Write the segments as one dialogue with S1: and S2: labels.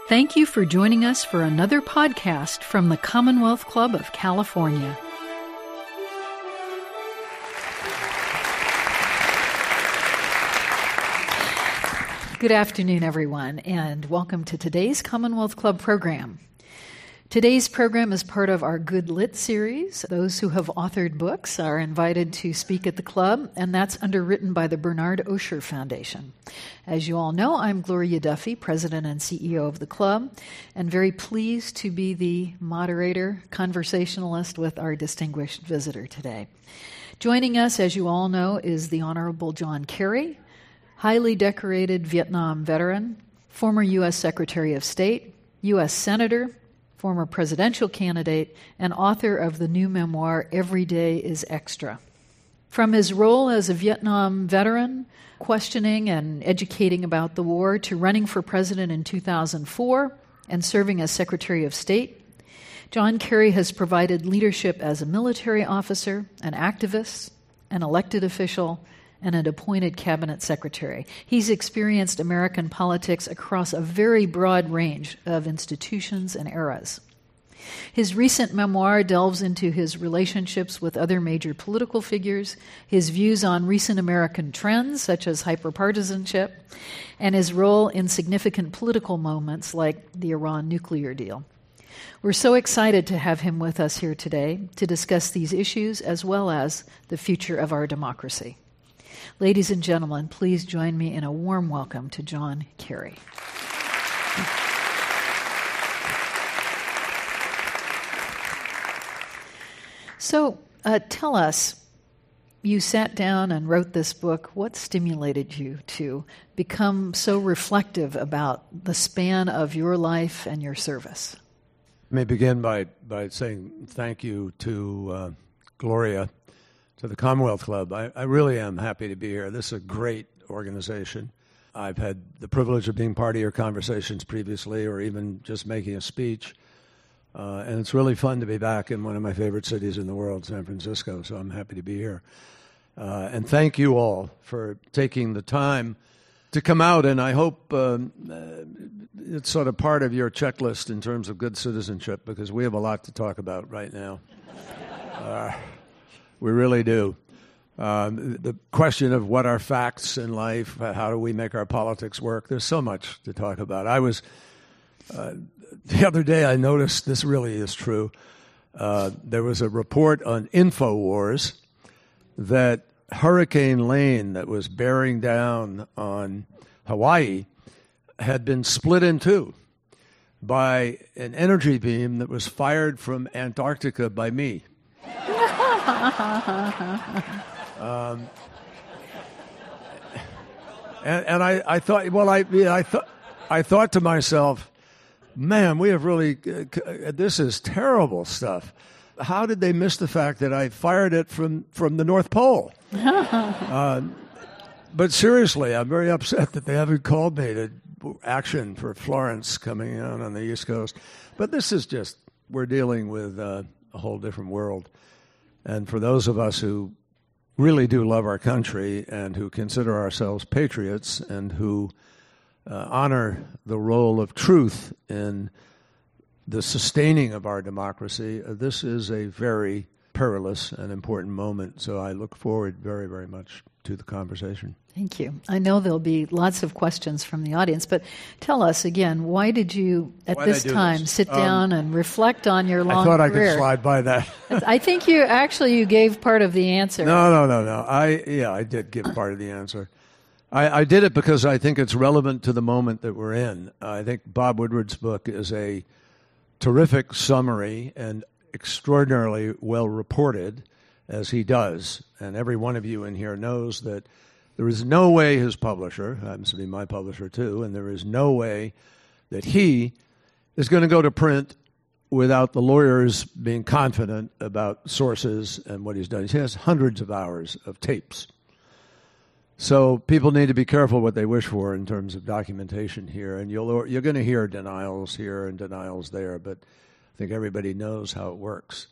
S1: Thank you for joining us for another podcast from the Commonwealth Club of California. Good afternoon, everyone, and welcome to today's Commonwealth Club program. Today's program is part of our Good Lit series. Those who have authored books are invited to speak at the club, and that's underwritten by the Bernard Osher Foundation. As you all know, I'm Gloria Duffy, President and CEO of the club, and very pleased to be the moderator, conversationalist with our distinguished visitor today. Joining us, as you all know, is the Honorable John Kerry, highly decorated Vietnam veteran, former U.S. Secretary of State, U.S. Senator, former presidential candidate, and author of the new memoir, Every Day is Extra. From his role as a Vietnam veteran, questioning and educating about the war, to running for president in 2004 and serving as Secretary of State, John Kerry has provided leadership as a military officer, an activist, an elected official, and an appointed cabinet secretary. He's experienced American politics across a very broad range of institutions and eras. His recent memoir delves into his relationships with other major political figures, his views on recent American trends, such as hyperpartisanship, and his role in significant political moments like the Iran nuclear deal. We're so excited to have him with us here today to discuss these issues as well as the future of our democracy. Ladies and gentlemen, please join me in a warm welcome to John Kerry. So, tell us, you sat down and wrote this book. What stimulated you to become so reflective about the span of your life and your service?
S2: Let me begin by saying thank you to Gloria, to the Commonwealth Club. I really am happy to be here. This is a great organization. I've had the privilege of being part of your conversations previously, or even just making a speech. And it's really fun to be back in one of my favorite cities in the world, San Francisco, so I'm happy to be here. And thank you all for taking the time to come out, and I hope it's sort of part of your checklist in terms of good citizenship, because we have a lot to talk about right now. We really do. The question of what are facts in life, how do we make our politics work, there's so much to talk about. I was, the other day I noticed, this really is true, there was a report on InfoWars that Hurricane Lane that was bearing down on Hawaii had been split in two by an energy beam that was fired from Antarctica by me. And I thought, well, I thought to myself, man, we have really, this is terrible stuff. How did they miss the fact that I fired it from the North Pole? But seriously, I'm very upset that they haven't called me to action for Florence coming out on the East Coast. But this is just, we're dealing with a whole different world. And for those of us who really do love our country and who consider ourselves patriots and who honor the role of truth in the sustaining of our democracy, this is a very perilous and important moment. So I look forward very, very much to the conversation.
S1: Thank you. I know there'll be lots of questions from the audience, but tell us again, why did you, at this time, sit down and reflect on your long career?
S2: I thought I could slide by that.
S1: I think you gave part of the answer.
S2: No. I did give part of the answer. I did it because I think it's relevant to the moment that we're in. I think Bob Woodward's book is a terrific summary and extraordinarily well reported, as he does. And every one of you in here knows that there is no way his publisher, happens to be my publisher too, and there is no way that he is going to go to print without the lawyers being confident about sources and what he's done. He has hundreds of hours of tapes. So people need to be careful what they wish for in terms of documentation here. And you're going to hear denials here and denials there, but I think everybody knows how it works.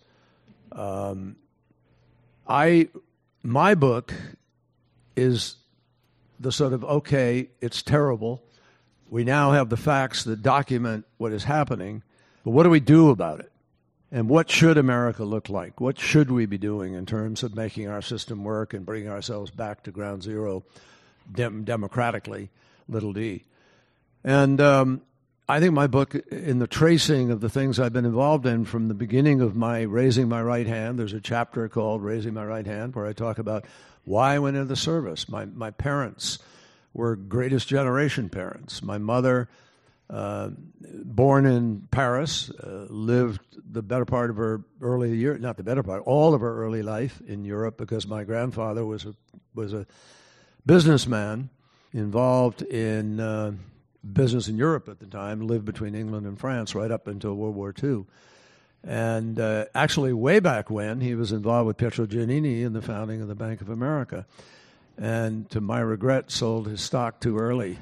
S2: My book is the sort of, okay, it's terrible, We now have the facts that document what is happening, but what do we do about it? And what should America look like? What should we be doing in terms of making our system work and bringing ourselves back to ground zero democratically, little d? And I think my book, in the tracing of the things I've been involved in from the beginning of my raising my right hand, there's a chapter called Raising My Right Hand where I talk about why I went into the service. My parents were greatest generation parents. My mother, born in Paris, lived the better part of her early year, not the better part, all of her early life in Europe because my grandfather was a businessman involved in business in Europe at the time, lived between England and France right up until World War II. And actually, way back when, he was involved with Pietro Giannini in the founding of the Bank of America. And to my regret, sold his stock too early.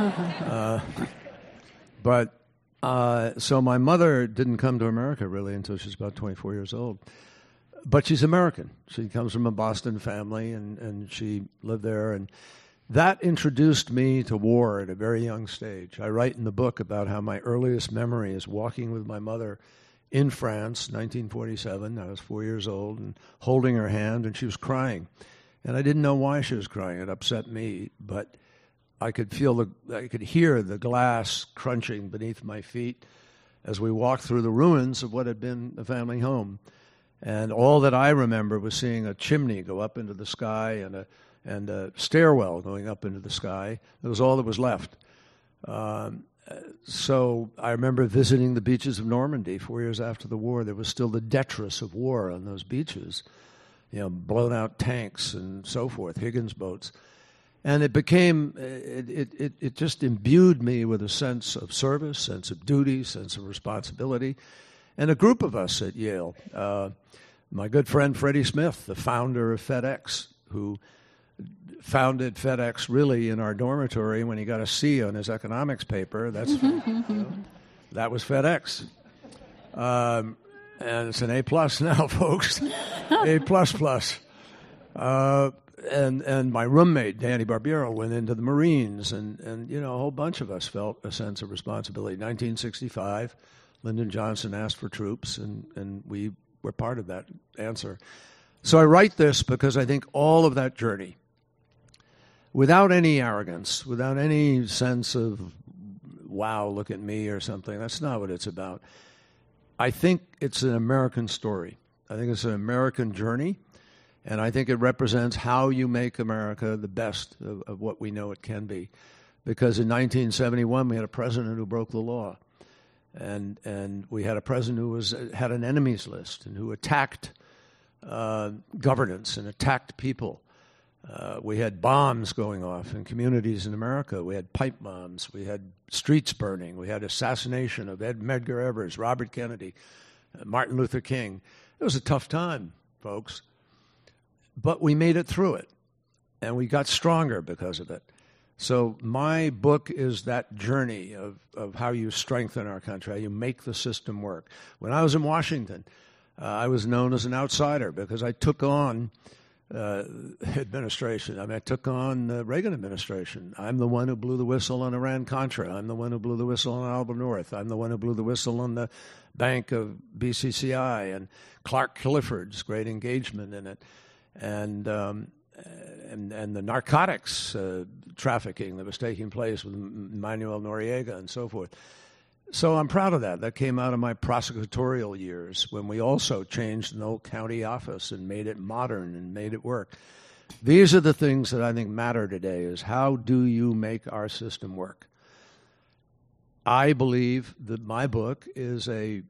S2: So my mother didn't come to America really until she was about 24 years old. But she's American. She comes from a Boston family, and she lived there. And that introduced me to war at a very young stage. I write in the book about how my earliest memory is walking with my mother in France, 1947. I was 4 years old, and holding her hand, and she was crying. And I didn't know why she was crying. It upset me, but I could hear the glass crunching beneath my feet as we walked through the ruins of what had been the family home. And all that I remember was seeing a chimney go up into the sky and a stairwell going up into the sky. That was all that was left. So I remember visiting the beaches of Normandy 4 years after the war. There was still the detritus of war on those beaches, blown out tanks and so forth, Higgins boats. And it became, it just imbued me with a sense of service, sense of duty, sense of responsibility. And a group of us at Yale, my good friend Freddie Smith, the founder of FedEx, who founded FedEx really in our dormitory when he got a C on his economics paper. That was FedEx. And it's an A+ now, folks. A++. And my roommate, Danny Barbiero, went into the Marines, and a whole bunch of us felt a sense of responsibility. 1965, Lyndon Johnson asked for troops, and we were part of that answer. So I write this because I think all of that journey, without any arrogance, without any sense of, wow, look at me or something, that's not what it's about. I think it's an American story. I think it's an American journey. And I think it represents how you make America the best of what we know it can be. Because in 1971, we had a president who broke the law. And we had a president who had an enemies list and who attacked governance and attacked people. We had bombs going off in communities in America. We had pipe bombs. We had streets burning. We had assassination of Medgar Evers, Robert Kennedy, Martin Luther King. It was a tough time, folks. But we made it through it, and we got stronger because of it. So my book is that journey of how you strengthen our country, how you make the system work. When I was in Washington, I was known as an outsider because I took on administration. I took on the Reagan administration. I'm the one who blew the whistle on Iran-Contra. I'm the one who blew the whistle on Alba North. I'm the one who blew the whistle on the bank of BCCI and Clark Clifford's great engagement in it. And the narcotics trafficking that was taking place with Manuel Noriega and so forth. So I'm proud of that. That came out of my prosecutorial years when we also changed an old county office and made it modern and made it work. These are the things that I think matter today, is how do you make our system work? I believe that my book is an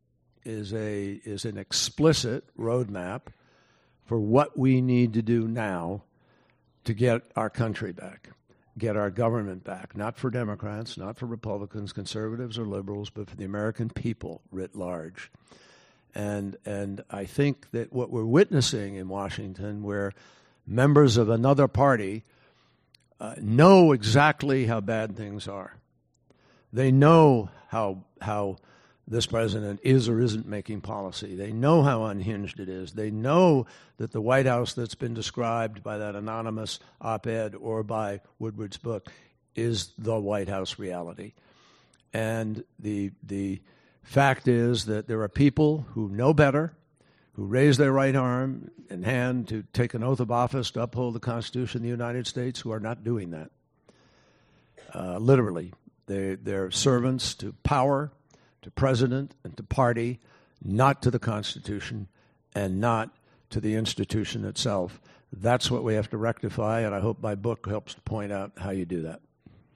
S2: explicit roadmap for what we need to do now to get our country back, get our government back, not for Democrats, not for Republicans, conservatives, or liberals, but for the American people writ large. And I think that what we're witnessing in Washington, where members of another party know exactly how bad things are. They know how this president is or isn't making policy. They know how unhinged it is. They know that the White House that's been described by that anonymous op-ed or by Woodward's book is the White House reality. And the fact is that there are people who know better, who raise their right arm and hand to take an oath of office to uphold the Constitution of the United States, who are not doing that. Literally, they're servants to power, to president, and to party, not to the Constitution and not to the institution itself. That's what we have to rectify, and I hope my book helps to point out how you do that.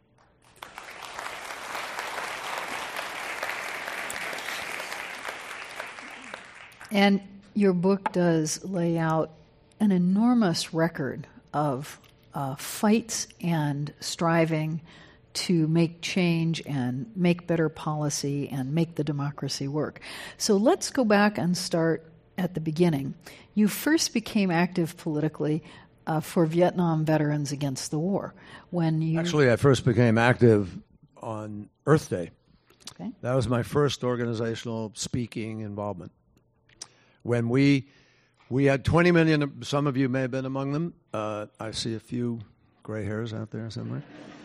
S1: And your book does lay out an enormous record of fights and striving to make change and make better policy and make the democracy work. So let's go back and start at the beginning. You first became active politically for Vietnam Veterans Against the War.
S2: Actually, I first became active on Earth Day.
S1: Okay.
S2: That was my first organizational speaking involvement. When we had 20 million, some of you may have been among them. I see a few gray hairs out there somewhere.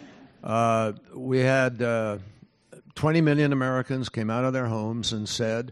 S2: We had 20 million Americans came out of their homes and said,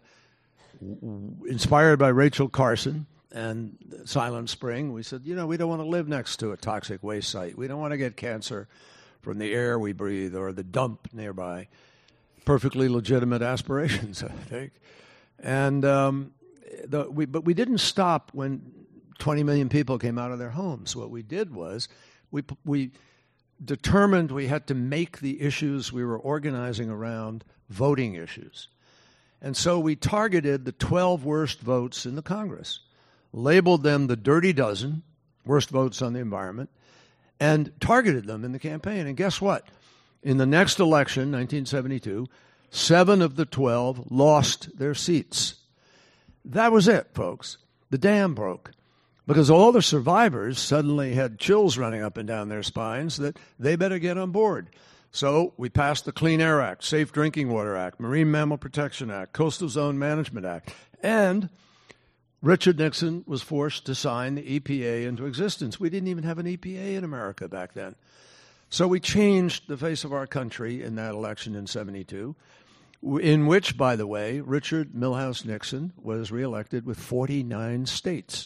S2: inspired by Rachel Carson and Silent Spring, we said, we don't want to live next to a toxic waste site. We don't want to get cancer from the air we breathe or the dump nearby. Perfectly legitimate aspirations, I think. And but we didn't stop when 20 million people came out of their homes. What we did was we determined we had to make the issues we were organizing around voting issues. And so we targeted the 12 worst votes in the Congress, labeled them the dirty dozen, worst votes on the environment, and targeted them in the campaign. And guess what? In the next election, 1972, 7 of the 12 lost their seats. That was it, folks. The dam broke. Because all the survivors suddenly had chills running up and down their spines that they better get on board. So we passed the Clean Air Act, Safe Drinking Water Act, Marine Mammal Protection Act, Coastal Zone Management Act, and Richard Nixon was forced to sign the EPA into existence. We didn't even have an EPA in America back then. So we changed the face of our country in that election in 72, in which, by the way, Richard Milhous Nixon was reelected with 49 states.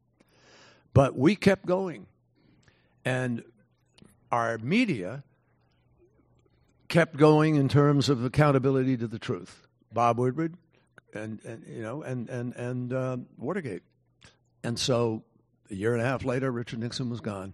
S2: But we kept going, and our media kept going in terms of accountability to the truth. Bob Woodward and Watergate. And so a year and a half later, Richard Nixon was gone.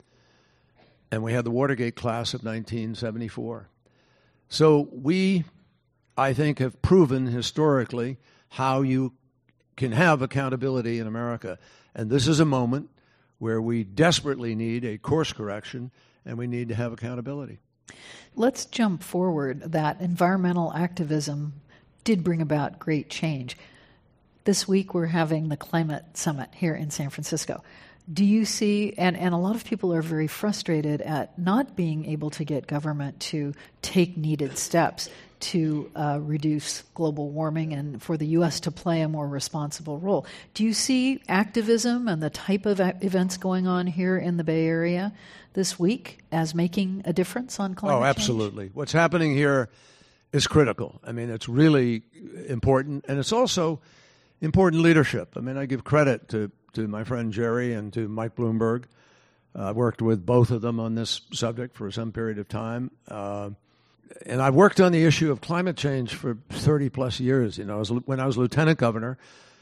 S2: And we had the Watergate class of 1974. So we, I think, have proven historically how you can have accountability in America. And this is a moment where we desperately need a course correction and we need to have accountability.
S1: Let's jump forward. That environmental activism did bring about great change. This week we're having the climate summit here in San Francisco. Do you see, and a lot of people are very frustrated at not being able to get government to take needed steps to reduce global warming and for the U.S. to play a more responsible role. Do you see activism and the type of events going on here in the Bay Area this week as making a difference on climate change?
S2: Oh, absolutely. What's happening here is critical. I mean, it's really important, and it's also important leadership. I mean, I give credit to my friend Jerry and to Mike Bloomberg. I worked with both of them on this subject for some period of time. And I've worked on the issue of climate change for 30-plus years. When I was lieutenant governor,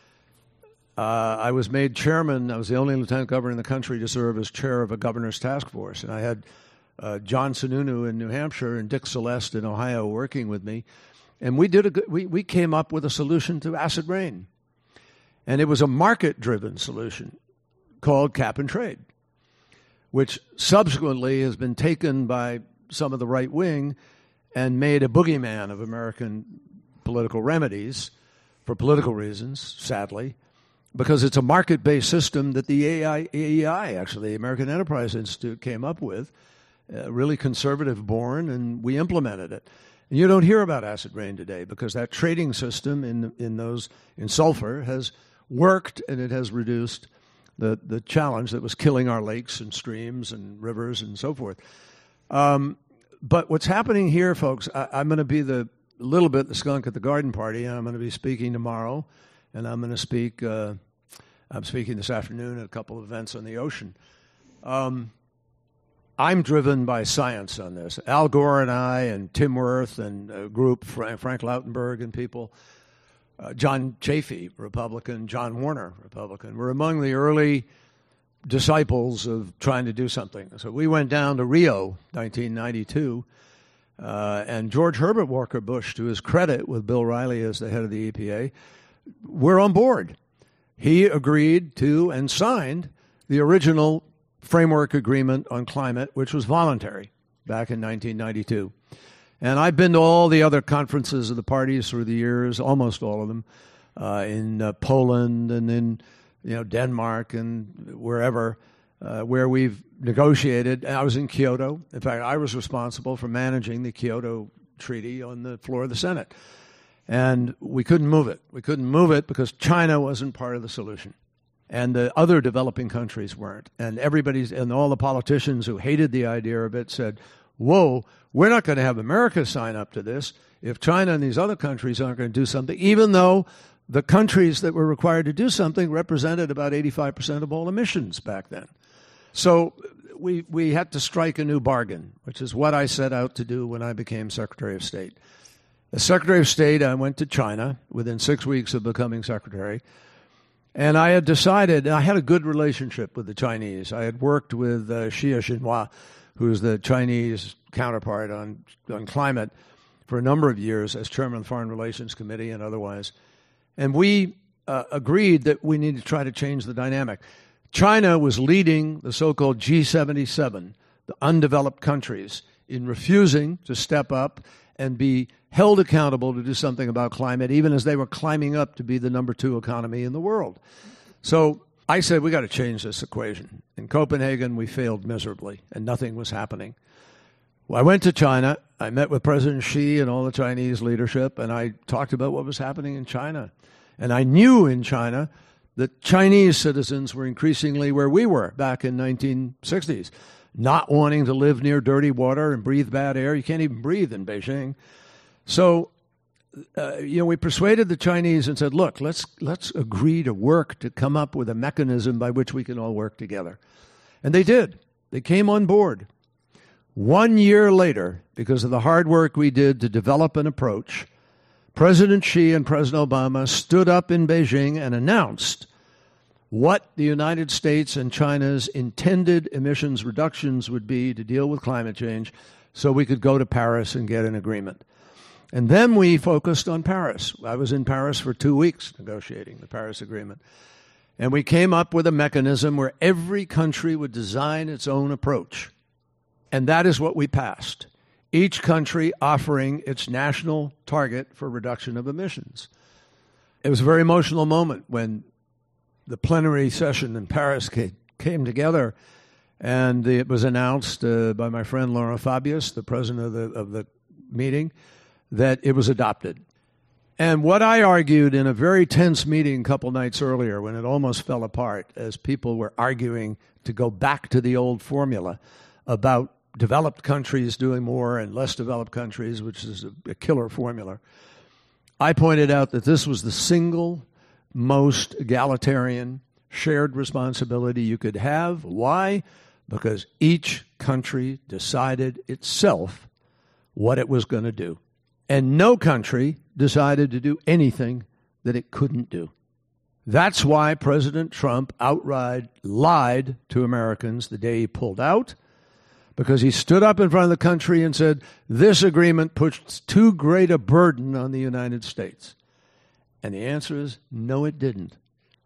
S2: I was made chairman. I was the only lieutenant governor in the country to serve as chair of a governor's task force. And I had John Sununu in New Hampshire and Dick Celeste in Ohio working with me. And we came up with a solution to acid rain. And it was a market-driven solution called cap and trade, which subsequently has been taken by some of the right wing and made a boogeyman of American political remedies for political reasons, sadly, because it's a market-based system that the AEI, actually, the American Enterprise Institute, came up with, really conservative-born, and we implemented it. And you don't hear about acid rain today because that trading system in sulfur has worked, and it has reduced the challenge that was killing our lakes and streams and rivers and so forth. But what's happening here, folks, I'm going to be a little bit the skunk at the garden party, and I'm going to be speaking tomorrow, and I'm going to speak. I'm speaking this afternoon at a couple of events on the ocean. I'm driven by science on this. Al Gore and I and Tim Wirth and a group, Frank Lautenberg and people, John Chafee, Republican, John Warner, Republican, were among the early disciples of trying to do something. So we went down to Rio, 1992, and George Herbert Walker Bush, to his credit, with Bill Riley as the head of the EPA, we're on board. He agreed to and signed the original framework agreement on climate, which was voluntary back in 1992. And I've been to all the other conferences of the parties through the years, almost all of them, in Poland and in Denmark and wherever, where we've negotiated. I was in Kyoto. In fact, I was responsible for managing the Kyoto Treaty on the floor of the Senate. And we couldn't move it. We couldn't move it because China wasn't part of the solution. And the other developing countries weren't. And and all the politicians who hated the idea of it said, whoa, we're not going to have America sign up to this if China and these other countries aren't going to do something, even though the countries that were required to do something represented about 85% of all emissions back then. So we had to strike a new bargain, which is what I set out to do when I became Secretary of State. As Secretary of State, I went to China within 6 weeks of becoming Secretary. And I had decided, I had a good relationship with the Chinese. I had worked with Xie Jinhua, who's the Chinese counterpart on climate, for a number of years as chairman of the Foreign Relations Committee and otherwise. And we agreed that we needed to try to change the dynamic. China was leading the so-called G77, the undeveloped countries, in refusing to step up and be held accountable to do something about climate, even as they were climbing up to be the number 2 economy in the world. So I said, we got to change this equation. In Copenhagen, we failed miserably, and nothing was happening. Well, I went to China. I met with President Xi and all the Chinese leadership, and I talked about what was happening in China. And I knew in China that Chinese citizens were increasingly where we were back in 1960s, not wanting to live near dirty water and breathe bad air. You can't even breathe in Beijing. So, we persuaded the Chinese and said, look, let's agree to work to come up with a mechanism by which we can all work together. And they did. They came on board. 1 year later, because of the hard work we did to develop an approach, President Xi and President Obama stood up in Beijing and announced what the United States and China's intended emissions reductions would be to deal with climate change so we could go to Paris and get an agreement. And then we focused on Paris. I was in Paris for 2 weeks negotiating the Paris Agreement. And we came up with a mechanism where every country would design its own approach. And that is what we passed, each country offering its national target for reduction of emissions. It was a very emotional moment when the plenary session in Paris came together, and it was announced by my friend Laurent Fabius, the president of the meeting, that it was adopted. And what I argued in a very tense meeting a couple nights earlier, when it almost fell apart as people were arguing to go back to the old formula about developed countries doing more and less developed countries, which is a killer formula, I pointed out that this was the single most egalitarian shared responsibility you could have. Why? Because each country decided itself what it was going to do. And no country decided to do anything that it couldn't do. That's why President Trump outright lied to Americans the day he pulled out, because he stood up in front of the country and said, this agreement puts too great a burden on the United States. And the answer is, no, it didn't.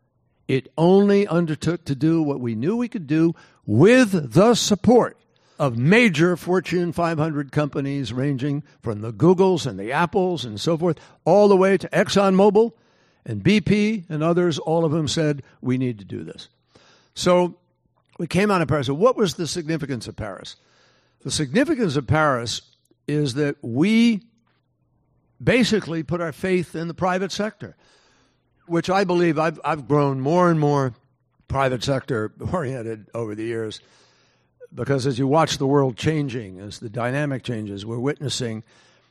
S2: It only undertook to do what we knew we could do with the support of major Fortune 500 companies ranging from the Googles and the Apples and so forth, all the way to ExxonMobil and BP and others, all of them said, we need to do this. So we came out of Paris. So what was the significance of Paris? The significance of Paris is that we basically put our faith in the private sector, which I believe I've grown more and more private sector oriented over the years. because as you watch the world changing, as the dynamic changes, we're witnessing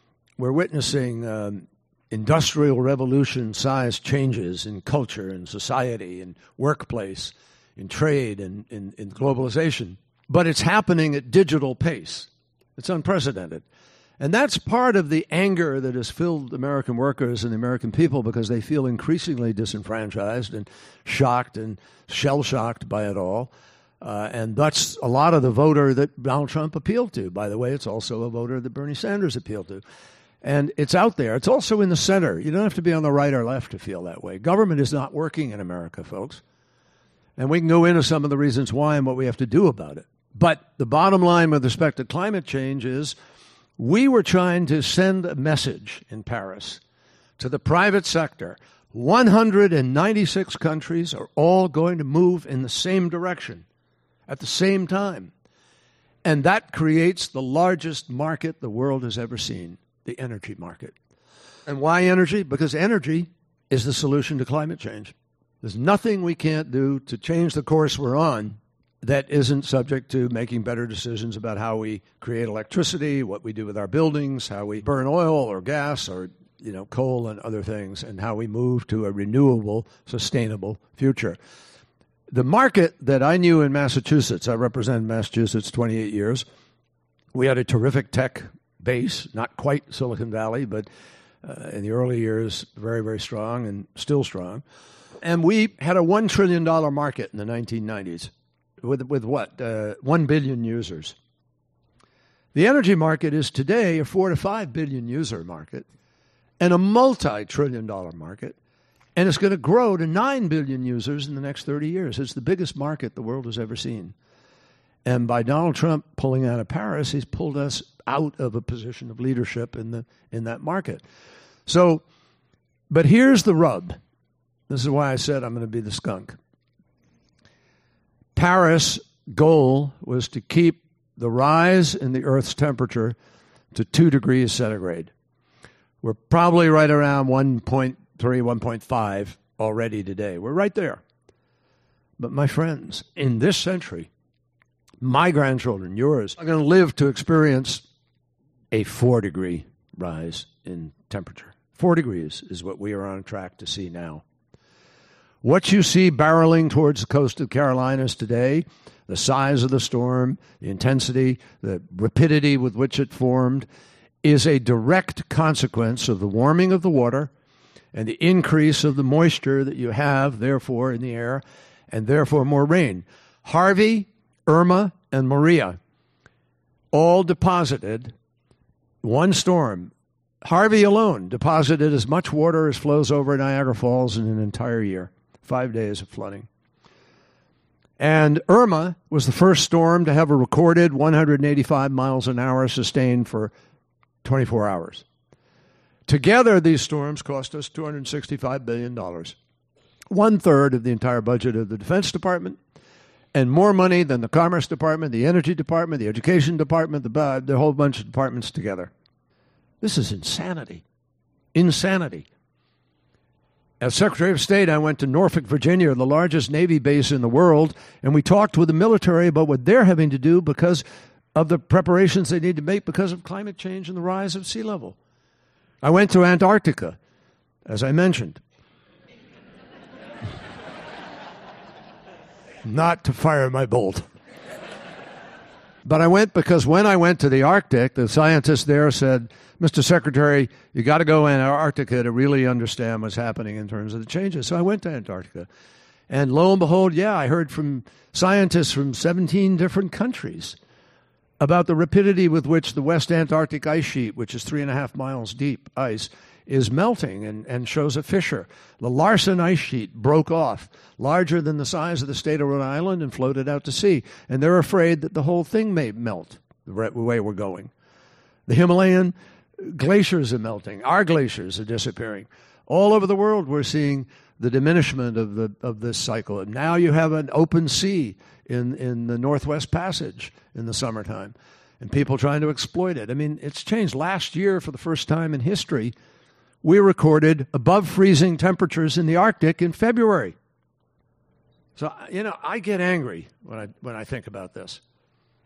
S2: industrial revolution-sized changes in culture and society and workplace, in trade and in globalization. But it's happening at digital pace. It's unprecedented. And that's part of the anger that has filled American workers and the American people because they feel increasingly disenfranchised and shocked and shell-shocked by it all. And that's a lot of the voter that Donald Trump appealed to. By the way, it's also a voter that Bernie Sanders appealed to. And it's out there. It's also in the center. You don't have to be on the right or left to feel that way. Government is not working in America, folks. And we can go into some of the reasons why and what we have to do about it. But the bottom line with respect to climate change is we were trying to send a message in Paris to the private sector. 196 countries are all going to move in the same direction at the same time. And that creates the largest market the world has ever seen, the energy market. And why energy? Because energy is the solution to climate change. There's nothing we can't do to change the course we're on that isn't subject to making better decisions about how we create electricity, what we do with our buildings, how we burn oil or gas or coal and other things, and how we move to a renewable, sustainable future. The market that I knew in Massachusetts, I represented Massachusetts 28 years. We had a terrific tech base, not quite Silicon Valley, but in the early years, very, very strong and still strong. And we had a $1 trillion market in the 1990s with what? 1 billion users. The energy market is today a 4 to 5 billion user market and a multi-trillion-dollar market, and it's going to grow to 9 billion users in the next 30 years. It's the biggest market the world has ever seen. And by Donald Trump pulling out of Paris, he's pulled us out of a position of leadership in that market. So, but here's the rub. This is why I said I'm going to be the skunk. Paris' goal was to keep the rise in the Earth's temperature to 2 degrees centigrade. We're probably right around 1.3, 1.5 already today. We're right there. But my friends, in this century, my grandchildren, yours, are going to live to experience a 4-degree rise in temperature. 4 degrees is what we are on track to see now. What you see barreling towards the coast of Carolinas today, the size of the storm, the intensity, the rapidity with which it formed, is a direct consequence of the warming of the water and the increase of the moisture that you have, therefore, in the air, and therefore more rain. Harvey, Irma, and Maria all deposited one storm. Harvey alone deposited as much water as flows over Niagara Falls in an entire year. 5 days of flooding. And Irma was the first storm to have a recorded 185 miles an hour sustained for 24 hours. Together, these storms cost us $265 billion, 1/3 of the entire budget of the Defense Department, and more money than the Commerce Department, the Energy Department, the Education Department, the whole bunch of departments together. This is insanity. Insanity. As Secretary of State, I went to Norfolk, Virginia, the largest Navy base in the world, and we talked with the military about what they're having to do because of the preparations they need to make because of climate change and the rise of sea level. I went to Antarctica, as I mentioned. Not to fire my bolt. But I went because when I went to the Arctic, the scientists there said, Mr. Secretary, you got to go in Antarctica to really understand what's happening in terms of the changes. So I went to Antarctica. And lo and behold, I heard from scientists from 17 different countries about the rapidity with which the West Antarctic ice sheet, which is 3.5 miles deep ice, is melting and shows a fissure. The Larsen ice sheet broke off, larger than the size of the state of Rhode Island, and floated out to sea. And they're afraid that the whole thing may melt the way we're going. The Himalayan glaciers are melting. Our glaciers are disappearing. All over the world, we're seeing the diminishment of this cycle. And now you have an open sea in the Northwest Passage in the summertime, and people trying to exploit it. I mean, it's changed. Last year, for the first time in history, we recorded above freezing temperatures in the Arctic in February. So, I get angry when I think about this.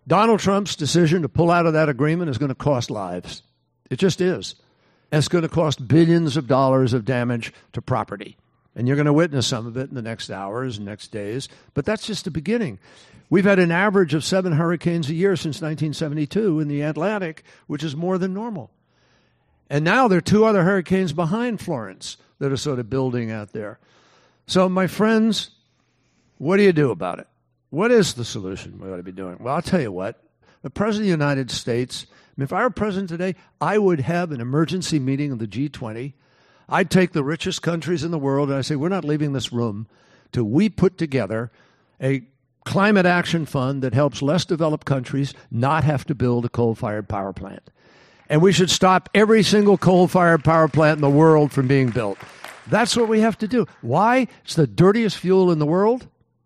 S2: Donald Trump's decision to pull out of that agreement is going to cost lives. It just is. And it's going to cost billions of dollars of damage to property. And you're going to witness some of it in the next hours and next days. But that's just the beginning. We've had an average of 7 hurricanes a year since 1972 in the Atlantic, which is more than normal. And now there are 2 other hurricanes behind Florence that are sort of building out there. So, my friends, what do you do about it? What is the solution we ought to be doing? Well, I'll tell you what. The President of the United States, if I were president today, I would have an emergency meeting of the G20. I'd take the richest countries in the world and I'd say, we're not leaving this room till we put together a climate action fund that helps less developed countries not have to build a coal-fired power plant. And we should stop every single coal-fired power plant in the world from being built. That's what we have to do. Why? It's the dirtiest fuel in the world,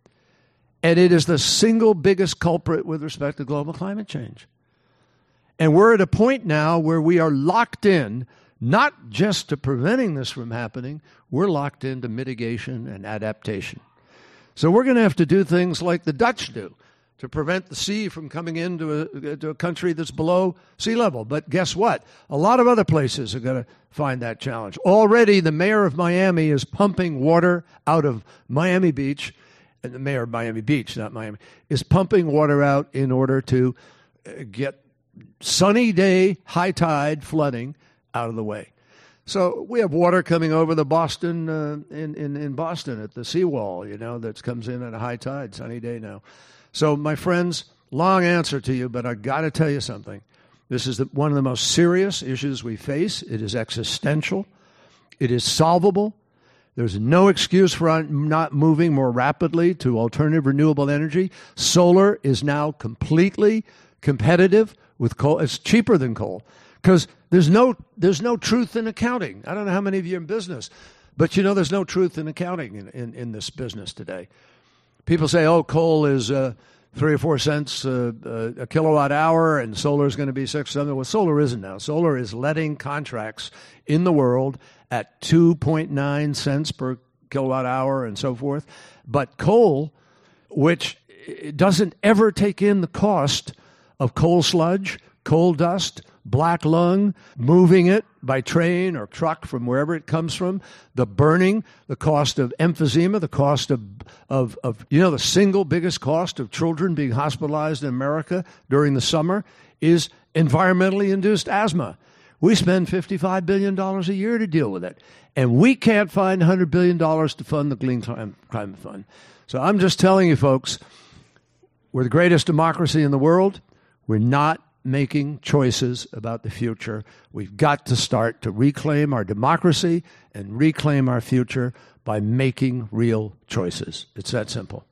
S2: and it is the single biggest culprit with respect to global climate change. And we're at a point now where we are locked in, not just to preventing this from happening, we're locked into mitigation and adaptation. So we're going to have to do things like the Dutch do to prevent the sea from coming into a country that's below sea level. But guess what? A lot of other places are going to find that challenge. Already, the mayor of Miami is pumping water out of Miami Beach, and the mayor of Miami Beach, not Miami, is pumping water out in order to get sunny day, high tide flooding out of the way. So we have water coming over the Boston, in Boston at the seawall, that comes in at a high tide, sunny day now. So, my friends, long answer to you, but I got to tell you something. This is one of the most serious issues we face. It is existential. It is solvable. There's no excuse for not moving more rapidly to alternative renewable energy. Solar is now completely competitive with coal. It's cheaper than coal because there's no truth in accounting. I don't know how many of you are in business, but there's no truth in accounting in this business today. People say, coal is 3 or 4 cents a kilowatt hour, and solar is going to be 6 or 7. Well, solar isn't now. Solar is letting contracts in the world at 2.9 cents per kilowatt hour and so forth. But coal, which doesn't ever take in the cost of coal sludge, coal dust, black lung, moving it by train or truck from wherever it comes from, the burning, the cost of emphysema, the cost of the single biggest cost of children being hospitalized in America during the summer is environmentally induced asthma. We spend $55 billion a year to deal with it, and we can't find $100 billion to fund the Clean Climate Fund. So I'm just telling you, folks, we're the greatest democracy in the world. We're not making choices about the future. We've got to start to reclaim our democracy and reclaim our future by making real choices. It's that simple.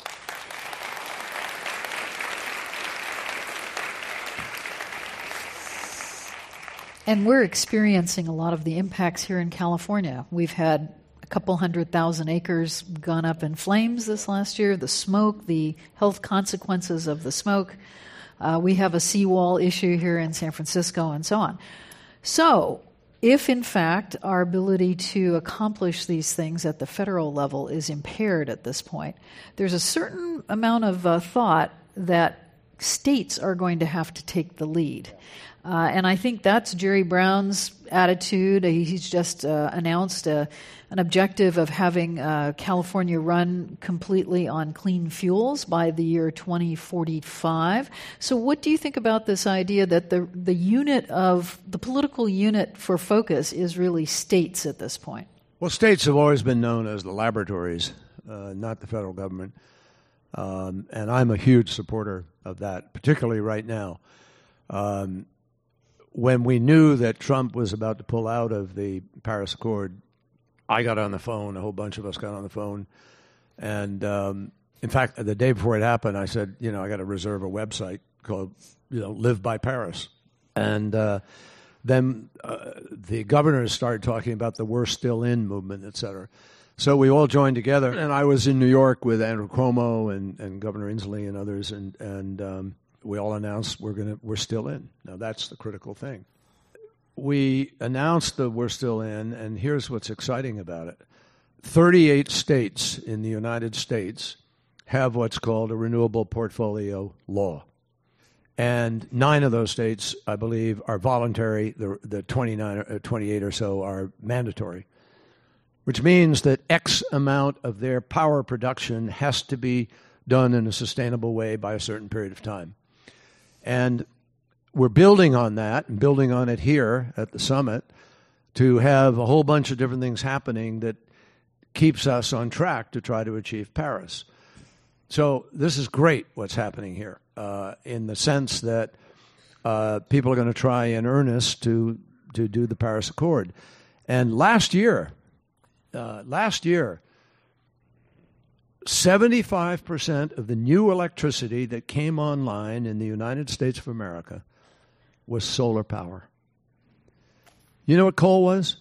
S1: And we're experiencing a lot of the impacts here in California. We've had a couple 100,000 acres gone up in flames this last year, the smoke, the health consequences of the smoke. We have a seawall issue here in San Francisco and so on. So, if in fact our ability to accomplish these things at the federal level is impaired at this point, there's a certain amount of thought that states are going to have to take the lead. And I think that's Jerry Brown's attitude. He's just announced an objective of having California run completely on clean fuels by the year 2045. So what do you think about this idea that the political unit for focus is really states at this point?
S2: Well, states have always been known as the laboratories, not the federal government. And I'm a huge supporter of that, particularly right now. When we knew that Trump was about to pull out of the Paris Accord, I got on the phone, a whole bunch of us got on the phone. And in fact, the day before it happened, I said, I got to reserve a website called, Live by Paris. And then the governors started talking about the We're Still In movement, et cetera. So we all joined together. And I was in New York with Andrew Cuomo and Governor Inslee and others. And we all announced we're still in. Now, that's the critical thing. We announced that we're still in, and here's what's exciting about it. 38 states in the United States have what's called a renewable portfolio law. And 9 of those states, I believe, are voluntary. The 29 or 28 or so are mandatory, which means that X amount of their power production has to be done in a sustainable way by a certain period of time. And we're building on that and building on it here at the summit to have a whole bunch of different things happening that keeps us on track to try to achieve Paris. So this is great what's happening here in the sense that people are going to try in earnest to do the Paris Accord. And last year, 75% of the new electricity that came online in the United States of America was solar power. You know what coal was?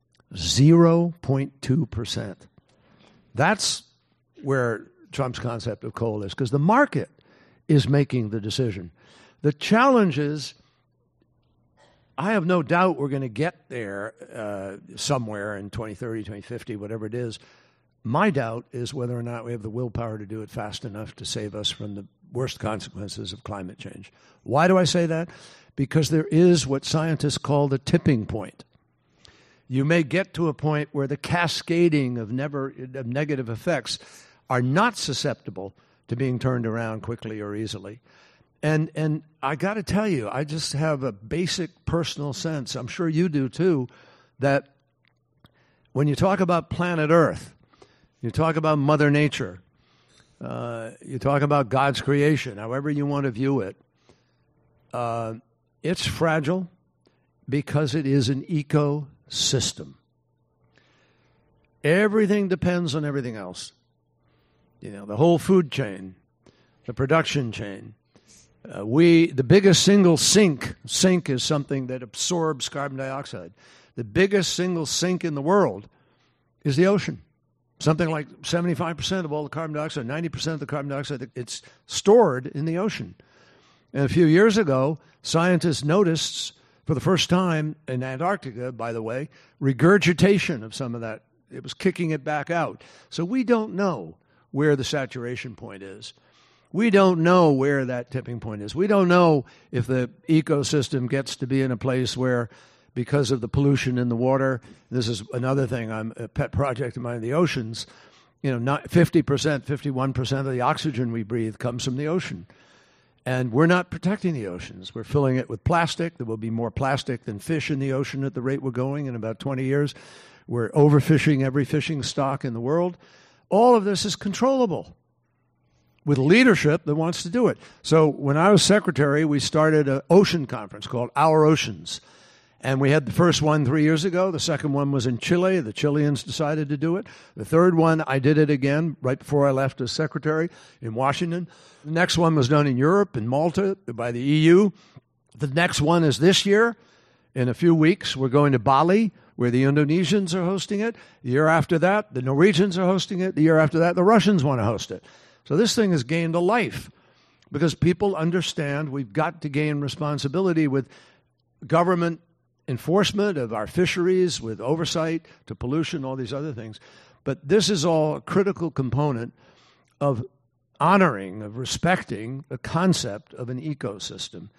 S2: 0.2%. That's where Trump's concept of coal is, because the market is making the decision. The challenge is, I have no doubt we're going to get there somewhere in 2030, 2050, whatever it is. My doubt is whether or not we have the willpower to do it fast enough to save us from the worst consequences of climate change. Why do I say that? Because there is what scientists call the tipping point. You may get to a point where the cascading of negative effects are not susceptible to being turned around quickly or easily. And I got to tell you, I just have a basic personal sense, I'm sure you do too, that when you talk about planet Earth, you talk about Mother Nature, you talk about God's creation, however you want to view it, it's fragile because it is an ecosystem. Everything depends on everything else. You know, the whole food chain, the production chain. The biggest single sink is something that absorbs carbon dioxide. The biggest single sink in the world is the ocean. Something like 75% of all the carbon dioxide, 90% of the carbon dioxide, it's stored in the ocean. And a few years ago, scientists noticed for the first time in Antarctica, by the way, regurgitation of some of that. It was kicking it back out. So we don't know where the saturation point is. We don't know where that tipping point is. We don't know if the ecosystem gets to be in a place where, because of the pollution in the water, this is another thing, a pet project of mine, the oceans, not 50%, 51% of the oxygen we breathe comes from the ocean. And we're not protecting the oceans. We're filling it with plastic. There will be more plastic than fish in the ocean at the rate we're going in about 20 years. We're overfishing every fishing stock in the world. All of this is controllable with leadership that wants to do it. So when I was secretary, we started an ocean conference called Our Oceans. And we had the first one 3 years ago. The second one was in Chile. The Chileans decided to do it. The third one, I did it again right before I left as secretary in Washington. The next one was done in Europe, in Malta, by the EU. The next one is this year. In a few weeks, we're going to Bali, where the Indonesians are hosting it. The year after that, the Norwegians are hosting it. The year after that, the Russians want to host it. So this thing has gained a life because people understand we've got to gain responsibility with government enforcement of our fisheries, with oversight to pollution, all these other things. But this is all a critical component of honoring, of respecting the concept of an ecosystem.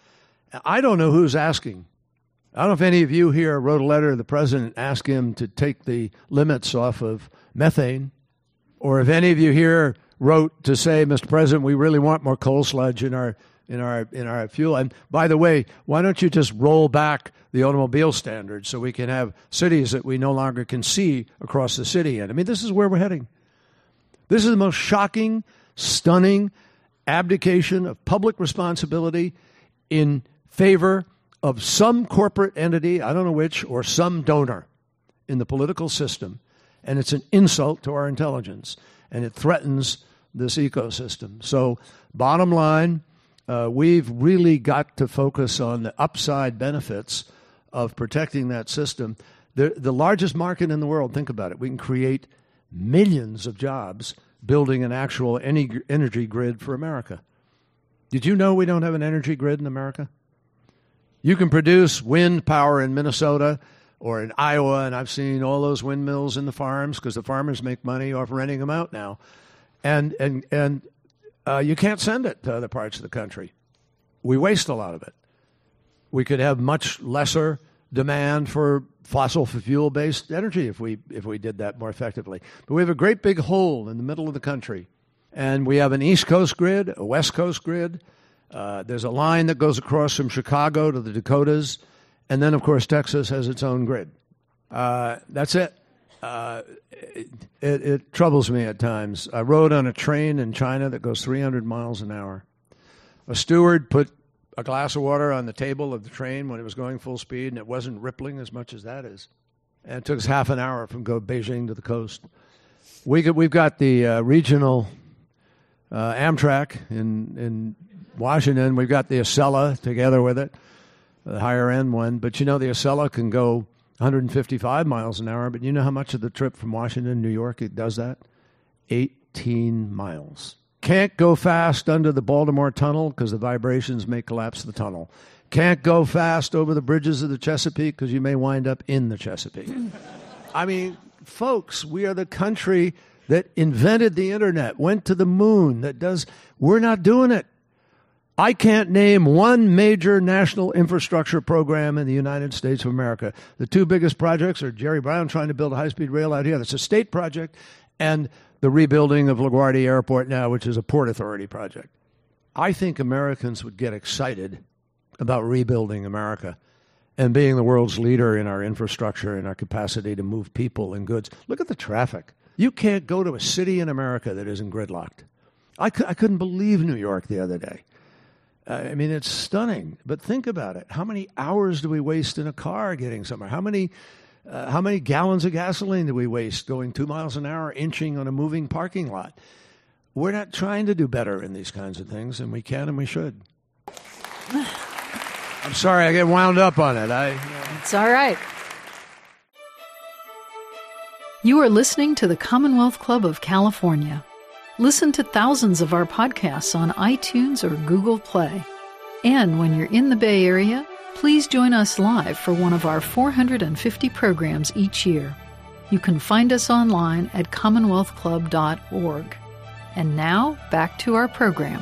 S2: I don't know who's asking. I don't know if any of you here wrote a letter to the president asking him to take the limits off of methane, or if any of you here wrote to say, Mr. President, we really want more coal sludge in our fuel. And by the way, why don't you just roll back the automobile standards so we can have cities that we no longer can see across the city in? I mean, this is where we're heading. This is the most shocking, stunning abdication of public responsibility in favor of some corporate entity, I don't know which, or some donor in the political system. And it's an insult to our intelligence, and it threatens this ecosystem. So bottom line, we've really got to focus on the upside benefits of protecting that system. The largest market in the world, think about it, we can create millions of jobs building an actual energy grid for America. Did you know we don't have an energy grid in America? You can produce wind power in Minnesota or in Iowa, and I've seen all those windmills in the farms because the farmers make money off renting them out now. And you can't send it to other parts of the country. we waste a lot of it. We could have much lesser demand for fossil fuel-based energy if we did that more effectively. But we have a great big hole in the middle of the country. And we have an East Coast grid, a West Coast grid. There's a line that goes across from Chicago to the Dakotas. And then, of course, Texas has its own grid. That's it. It troubles me at times. I rode on a train in China that goes 300 miles an hour. A steward put a glass of water on the table of the train when it was going full speed, and it wasn't rippling as much as that is. And it took us half an hour from Beijing to the coast. We've got the regional Amtrak in Washington. We've got the Acela together with it, the higher end one. But the Acela can go 155 miles an hour. But you know how much of the trip from Washington to New York it does that? 18 miles. Can't go fast under the Baltimore Tunnel because the vibrations may collapse the tunnel. Can't go fast over the bridges of the Chesapeake because you may wind up in the Chesapeake. I mean, folks, we are the country that invented the internet, went to the moon, we're not doing it. I can't name one major national infrastructure program in the United States of America. The two biggest projects are Jerry Brown trying to build a high-speed rail out here. That's a state project, and the rebuilding of LaGuardia Airport now, which is a Port Authority project. I think Americans would get excited about rebuilding America and being the world's leader in our infrastructure and our capacity to move people and goods. Look at the traffic. You can't go to a city in America that isn't gridlocked. I couldn't believe New York the other day. I mean, it's stunning. But think about it. How many hours do we waste in a car getting somewhere? How many gallons of gasoline do we waste going 2 miles an hour, inching on a moving parking lot? We're not trying to do better in these kinds of things, and we can and we should. I'm sorry, I get wound up on it.
S1: It's all right. You are listening to the Commonwealth Club of California. Listen to thousands of our podcasts on iTunes or Google Play. And when you're in the Bay Area, please join us live for one of our 450 programs each year. You can find us online at commonwealthclub.org. And now, back to our program.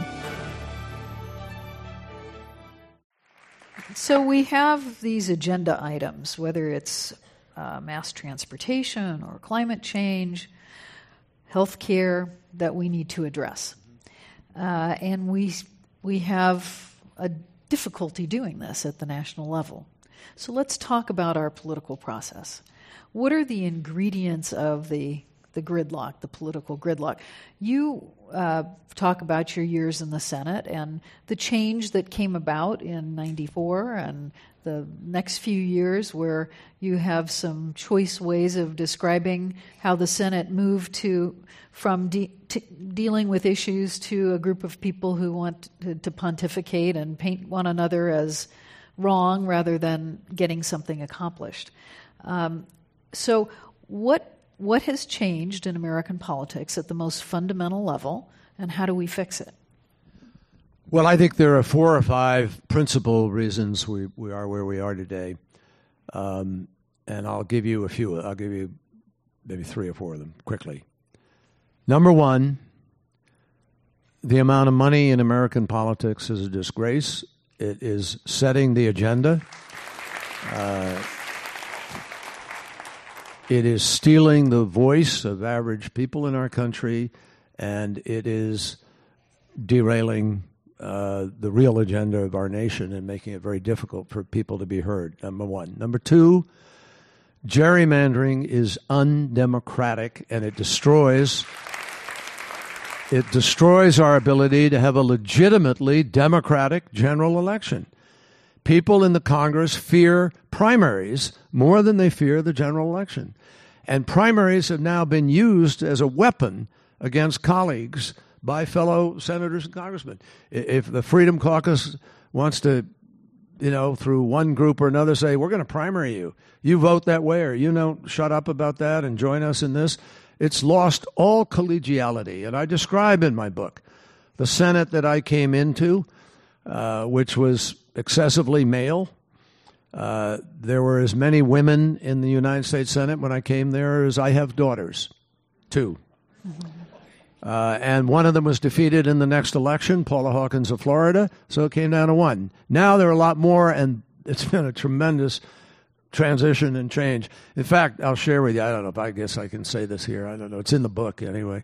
S1: So we have these agenda items, whether it's mass transportation or climate change, healthcare, that we need to address. And we have a difficulty doing this at the national level. So let's talk about our political process. What are the ingredients of the gridlock, the political gridlock? You talk about your years in the Senate and the change that came about in '94 and the next few years, where you have some choice ways of describing how the Senate moved from dealing with issues to a group of people who want to pontificate and paint one another as wrong rather than getting something accomplished. So what has changed in American politics at the most fundamental level, and how do we fix it?
S2: Well, I think there are 4 or 5 principal reasons we are where we are today. And I'll give you a few. I'll give you maybe 3 or 4 of them quickly. Number one, the amount of money in American politics is a disgrace. It is setting the agenda. It is stealing the voice of average people in our country, and it is derailing the real agenda of our nation and making it very difficult for people to be heard, number one. Number two, gerrymandering is undemocratic, and it destroys our ability to have a legitimately democratic general election. People in the Congress fear primaries more than they fear the general election. And primaries have now been used as a weapon against colleagues by fellow senators and congressmen. If the Freedom Caucus wants to, through one group or another say, we're going to primary you. You vote that way, or you don't shut up about that and join us in this. It's lost all collegiality. And I describe in my book the Senate that I came into, which was excessively male. There were as many women in the United States Senate when I came there as I have daughters, 2. And one of them was defeated in the next election, Paula Hawkins of Florida, so it came down to one. Now there are a lot more, and it's been a tremendous transition and change. In fact, I'll share with you, I don't know if I guess I can say this here. I don't know. It's in the book anyway.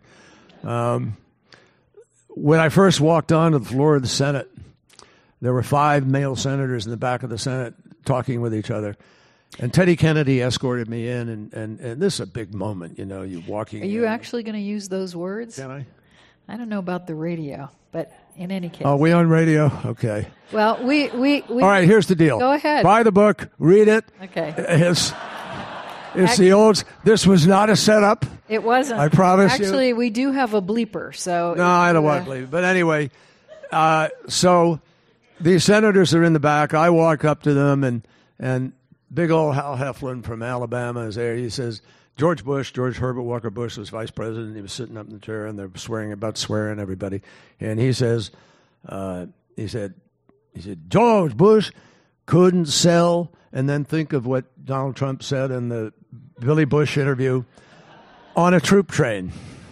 S2: When I first walked onto the floor of the Senate, there were 5 male senators in the back of the Senate talking with each other. And Teddy Kennedy escorted me in, and this is a big moment, you know, you walking in.
S1: Are you actually going to use those words?
S2: Can I?
S1: I don't know about the radio, but in any case.
S2: Oh, we on radio? Okay.
S1: Well, we All
S2: right, here's the deal.
S1: Go ahead.
S2: Buy the book, read it.
S1: Okay.
S2: It's the old, this was not a setup.
S1: It wasn't.
S2: I promise you.
S1: Actually, we do have a bleeper, so.
S2: No, I don't want to bleep. But anyway, so these senators are in the back. I walk up to them, and big old Hal Heflin from Alabama is there. He says, George Herbert Walker Bush was vice president. He was sitting up in the chair, and they're swearing everybody. And he says, he said, George Bush couldn't sell, and then think of what Donald Trump said in the Billy Bush interview, on a troop train.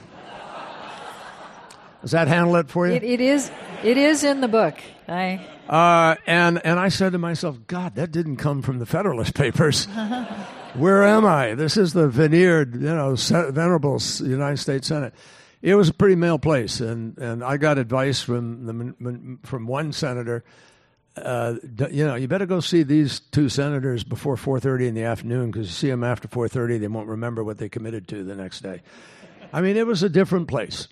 S2: Does that handle it for you?
S1: It is in the book.
S2: And I said to myself, God, that didn't come from the Federalist Papers. Where am I? This is the veneered, venerable United States Senate. It was a pretty male place, and I got advice from one senator. You better go see these 2 senators before 4:30 in the afternoon, because you see them after 4:30, they won't remember what they committed to the next day. I mean, it was a different place.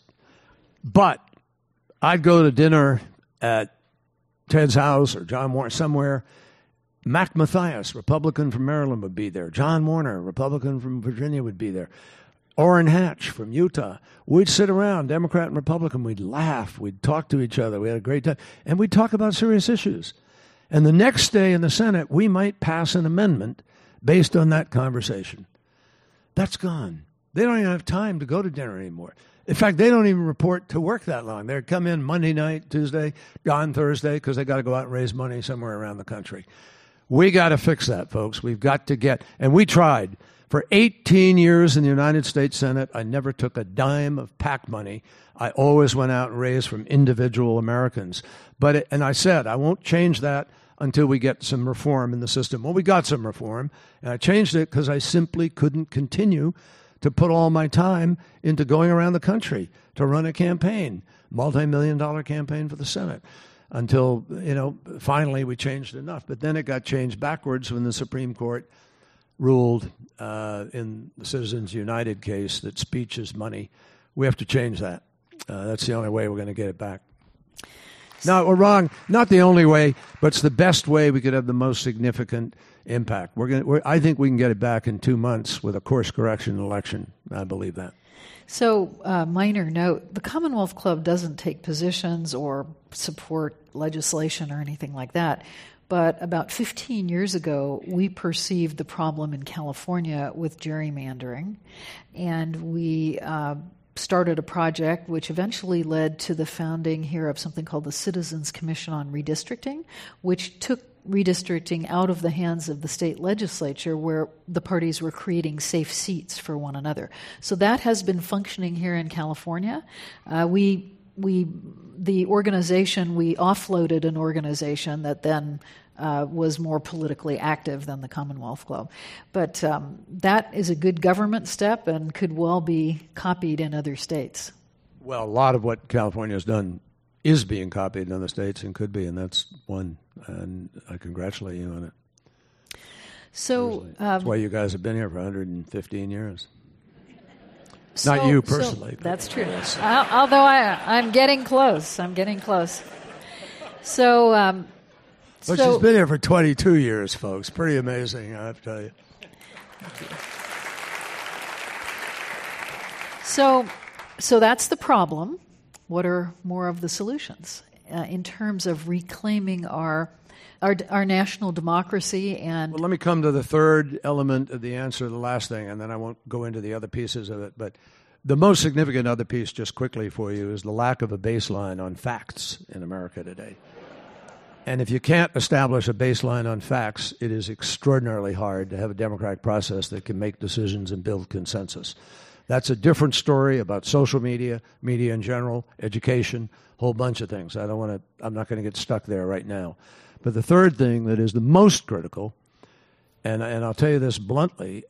S2: But I'd go to dinner at Ted's house or John Warner somewhere. Mac Mathias, Republican from Maryland, would be there. John Warner, Republican from Virginia, would be there. Orrin Hatch from Utah. We'd sit around, Democrat and Republican. We'd laugh. We'd talk to each other. We had a great time. And we'd talk about serious issues. And the next day in the Senate, we might pass an amendment based on that conversation. That's gone. They don't even have time to go to dinner anymore. In fact, they don't even report to work that long. They come in Monday night, Tuesday, gone Thursday, because they got to go out and raise money somewhere around the country. We got to fix that, folks. We've got to get, and we tried. For 18 years in the United States Senate, I never took a dime of PAC money. I always went out and raised from individual Americans. And I said, I won't change that until we get some reform in the system. Well, we got some reform, and I changed it because I simply couldn't continue to put all my time into going around the country to run a campaign, multi-million-dollar campaign for the Senate, until, finally we changed enough. But then it got changed backwards when the Supreme Court ruled in the Citizens United case that speech is money. We have to change that. That's the only way we're going to get it back. No, we're wrong. Not the only way, but it's the best way we could have the most significant impact. I think we can get it back in 2 months with a course correction election. I believe that.
S1: So, minor note, the Commonwealth Club doesn't take positions or support legislation or anything like that. But about 15 years ago, we perceived the problem in California with gerrymandering, and we started a project which eventually led to the founding here of something called the Citizens Commission on Redistricting, which took redistricting out of the hands of the state legislature, where the parties were creating safe seats for one another. So that has been functioning here in California. We offloaded an organization that then was more politically active than the Commonwealth Club. But that is a good government step and could well be copied in other states.
S2: Well, a lot of what California has done is being copied in other states and could be, and that's one, and I congratulate you on it.
S1: So
S2: that's why you guys have been here for 115 years. Not you personally.
S1: That's true. Although I'm getting close. So,
S2: but she's been here for 22 years, folks. Pretty amazing, I have to tell you.
S1: So that's the problem. What are more of the solutions in terms of reclaiming our national democracy? And
S2: well, let me come to the third element of the answer, the last thing, and then I won't go into the other pieces of it. But the most significant other piece, just quickly for you, is the lack of a baseline on facts in America today. And if you can't establish a baseline on facts, it is extraordinarily hard to have a democratic process that can make decisions and build consensus. That's a different story about social media, media in general, education, a whole bunch of things. I'm not going to get stuck there right now. But the third thing that is the most critical, and I'll tell you this bluntly,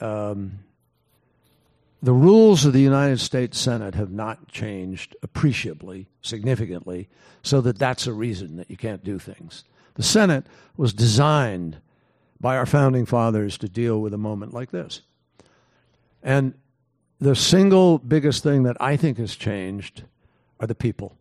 S2: the rules of the United States Senate have not changed appreciably, significantly, so that's a reason that you can't do things. The Senate was designed by our founding fathers to deal with a moment like this. And the single biggest thing that I think has changed are the people.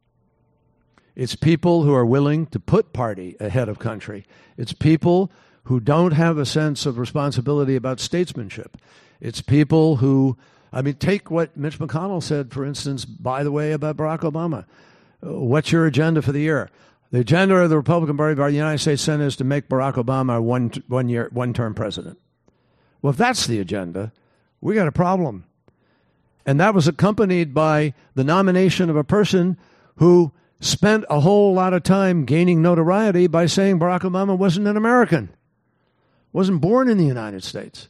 S2: It's people who are willing to put party ahead of country. It's people who don't have a sense of responsibility about statesmanship. It's people who, take what Mitch McConnell said, for instance, by the way, about Barack Obama. What's your agenda for the year? The agenda of the Republican Party of our United States Senate is to make Barack Obama a one-term president. Well, if that's the agenda, we got a problem. And that was accompanied by the nomination of a person who spent a whole lot of time gaining notoriety by saying Barack Obama wasn't an American, wasn't born in the United States.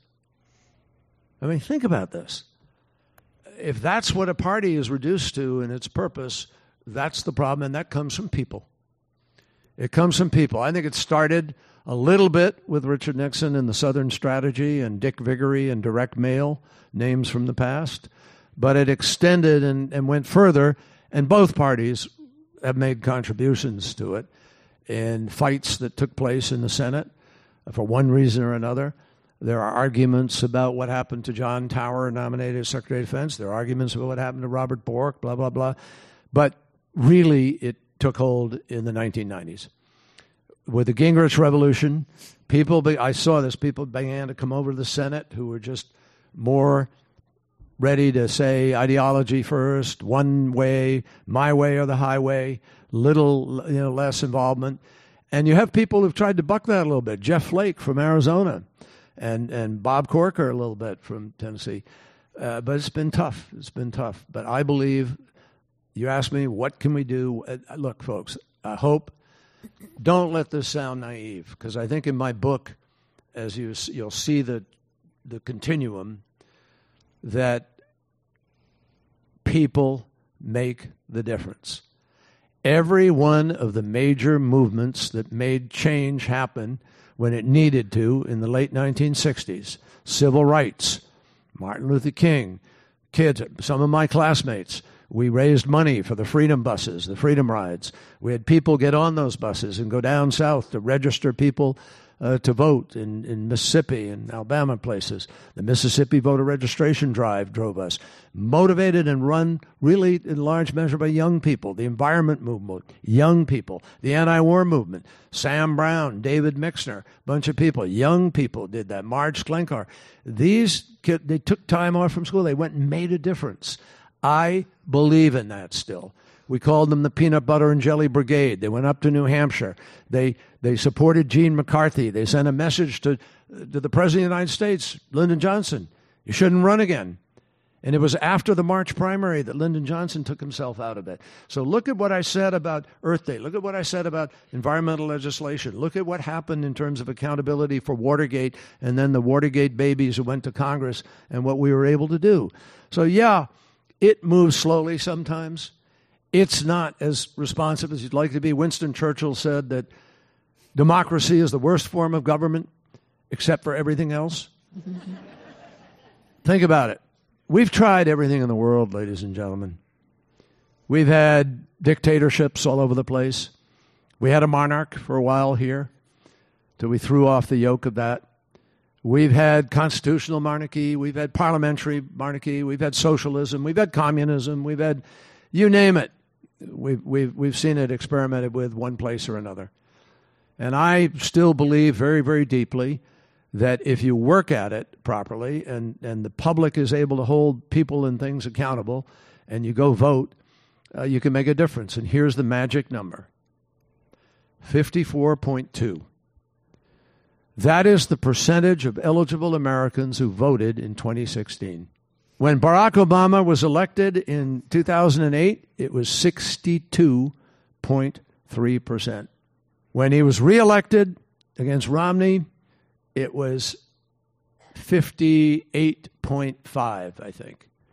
S2: Think about this. If that's what a party is reduced to in its purpose, that's the problem, and that comes from people. It comes from people. I think it started a little bit with Richard Nixon and the Southern Strategy and Dick Vigory and direct mail, names from the past, but it extended and went further, and both parties have made contributions to it in fights that took place in the Senate for one reason or another. There are arguments about what happened to John Tower, nominated as Secretary of Defense. There are arguments about what happened to Robert Bork, blah, blah, blah. But really, it took hold in the 1990s. With the Gingrich Revolution, I saw this, people began to come over to the Senate who were just more ready to say ideology first, one way, my way or the highway, little less involvement. And you have people who've tried to buck that a little bit. Jeff Flake from Arizona and Bob Corker a little bit from Tennessee. But it's been tough. It's been tough. But I believe, you ask me, what can we do? Look, folks, I hope, don't let this sound naive, because I think in my book, as you'll see the continuum, that people make the difference. Every one of the major movements that made change happen when it needed to in the late 1960s, civil rights, Martin Luther King, kids, some of my classmates, we raised money for the freedom buses, the freedom rides. We had people get on those buses and go down south to register people to vote in Mississippi and Alabama places. The Mississippi voter registration drive drove us. Motivated and run really in large measure by young people. The environment movement, young people. The anti-war movement. Sam Brown, David Mixner, a bunch of people. Young people did that. Marge Glencar. These kids, they took time off from school. They went and made a difference. I believe in that still. We called them the Peanut Butter and Jelly Brigade. They went up to New Hampshire. They supported Gene McCarthy. They sent a message to the President of the United States, Lyndon Johnson, you shouldn't run again. And it was after the March primary that Lyndon Johnson took himself out of it. So look at what I said about Earth Day. Look at what I said about environmental legislation. Look at what happened in terms of accountability for Watergate and then the Watergate babies who went to Congress and what we were able to do. So yeah, it moves slowly sometimes. It's not as responsive as you'd like to be. Winston Churchill said that democracy is the worst form of government except for everything else. Think about it. We've tried everything in the world, ladies and gentlemen. We've had dictatorships all over the place. We had a monarch for a while here till we threw off the yoke of that. We've had constitutional monarchy. We've had parliamentary monarchy. We've had socialism. We've had communism. We've had, you name it. We've seen it experimented with one place or another. And I still believe very, very deeply that if you work at it properly and the public is able to hold people and things accountable and you go vote, you can make a difference. And here's the magic number, 54.2. That is the percentage of eligible Americans who voted in 2016. When Barack Obama was elected in 2008, it was 62.3%. When he was reelected against Romney, it was 58.5, I think.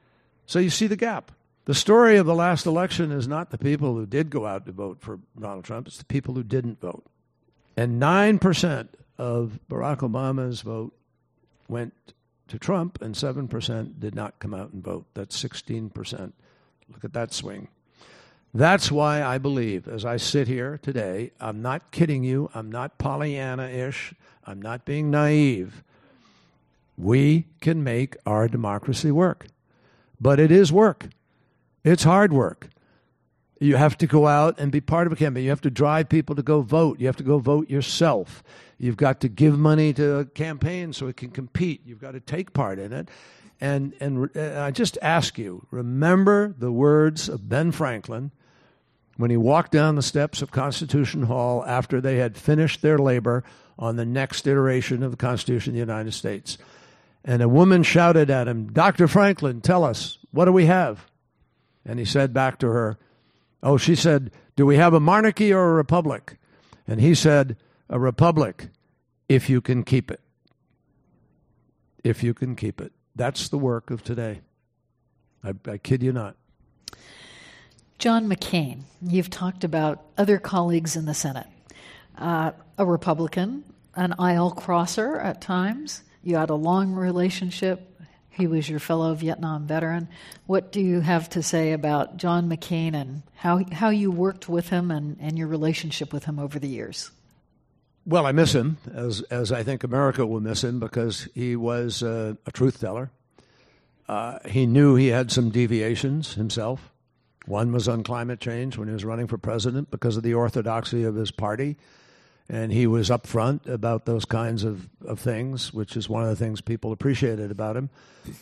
S2: So you see the gap. The story of the last election is not the people who did go out to vote for Donald Trump. It's the people who didn't vote. And 9% of Barack Obama's vote went to Trump, and 7% did not come out and vote. That's 16%. Look at that swing. That's why I believe, as I sit here today, I'm not kidding you, I'm not Pollyanna-ish, I'm not being naive. We can make our democracy work. But it is work. It's hard work. You have to go out and be part of a campaign. You have to drive people to go vote. You have to go vote yourself. You've got to give money to a campaign so it can compete. You've got to take part in it. And I just ask you, remember the words of Ben Franklin when he walked down the steps of Constitution Hall after they had finished their labor on the next iteration of the Constitution of the United States. And a woman shouted at him, "Dr. Franklin, tell us, what do we have?" And he said back to her, she said, "Do we have a monarchy or a republic?" And he said, "A republic, if you can keep it." If you can keep it. That's the work of today. I kid you not.
S1: John McCain, you've talked about other colleagues in the Senate. A Republican, an aisle crosser at times. You had a long relationship. He was your fellow Vietnam veteran. What do you have to say about John McCain and how you worked with him and your relationship with him over the years?
S2: Well, I miss him, as I think America will miss him, because he was a truth teller. He knew he had some deviations himself. One was on climate change when he was running for president because of the orthodoxy of his party. And he was upfront about those kinds of things, which is one of the things people appreciated about him.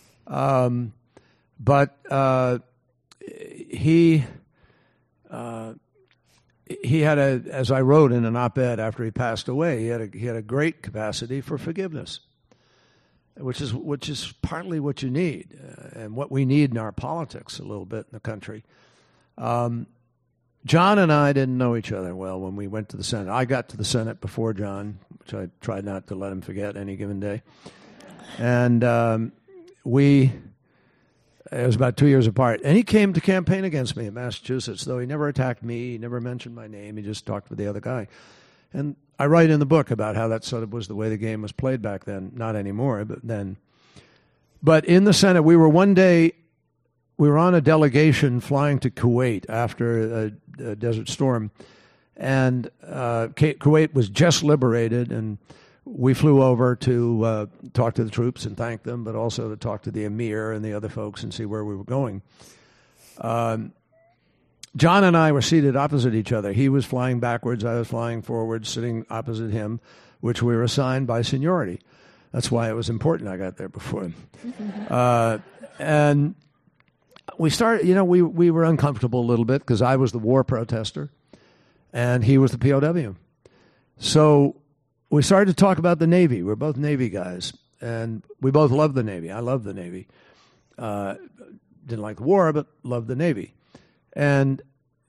S2: But he had as I wrote in an op-ed after he passed away, he had a great capacity for forgiveness, which is partly what you need and what we need in our politics a little bit in the country. John and I didn't know each other well when we went to the Senate. I got to the Senate before John, which I tried not to let him forget any given day. And it was about 2 years apart. And he came to campaign against me in Massachusetts, though he never attacked me. He never mentioned my name. He just talked with the other guy. And I write in the book about how that sort of was the way the game was played back then. Not anymore, but then. But in the Senate, we were on a delegation flying to Kuwait after a Desert Storm, and Kuwait was just liberated, and we flew over to talk to the troops and thank them, but also to talk to the emir and the other folks and see where we were going. John and I were seated opposite each other. He was flying backwards, I was flying forwards, sitting opposite him, which we were assigned by seniority. That's why it was important I got there before him. And we started, we were uncomfortable a little bit because I was the war protester and he was the POW. So we started to talk about the Navy. We're both Navy guys, and we both loved the Navy. I loved the Navy. Didn't like the war, but loved the Navy. And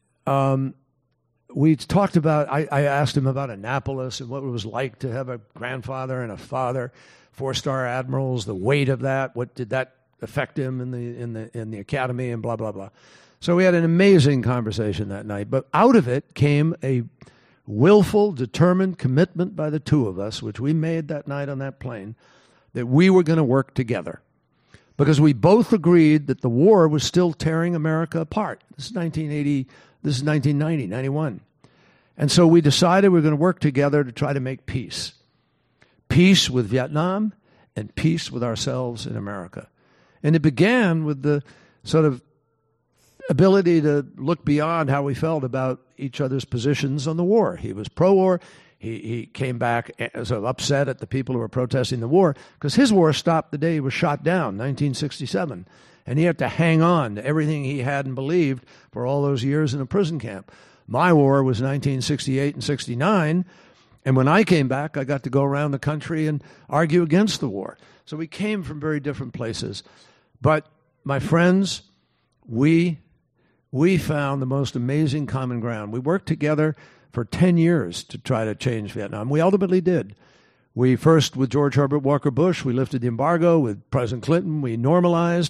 S2: we talked about, I asked him about Annapolis and what it was like to have a grandfather and a father, 4-star admirals, the weight of that, what did that affect him in the academy, and blah, blah, blah. So we had an amazing conversation that night. But out of it came a willful, determined commitment by the two of us, which we made that night on that plane, that we were going to work together. Because we both agreed that the war was still tearing America apart. This is 1980, this is 1990, 91. And so we decided we were going to work together to try to make peace. Peace with Vietnam and peace with ourselves in America. And it began with the sort of ability to look beyond how we felt about each other's positions on the war. He was pro-war. He came back sort of upset at the people who were protesting the war because his war stopped the day he was shot down, 1967. And he had to hang on to everything he had and believed for all those years in a prison camp. My war was 1968 and 69. And when I came back, I got to go around the country and argue against the war. So we came from very different places. But, my friends, we found the most amazing common ground. We worked together for 10 years to try to change Vietnam. We ultimately did. We first, with George Herbert Walker Bush, we lifted the embargo. With President Clinton, we normalized.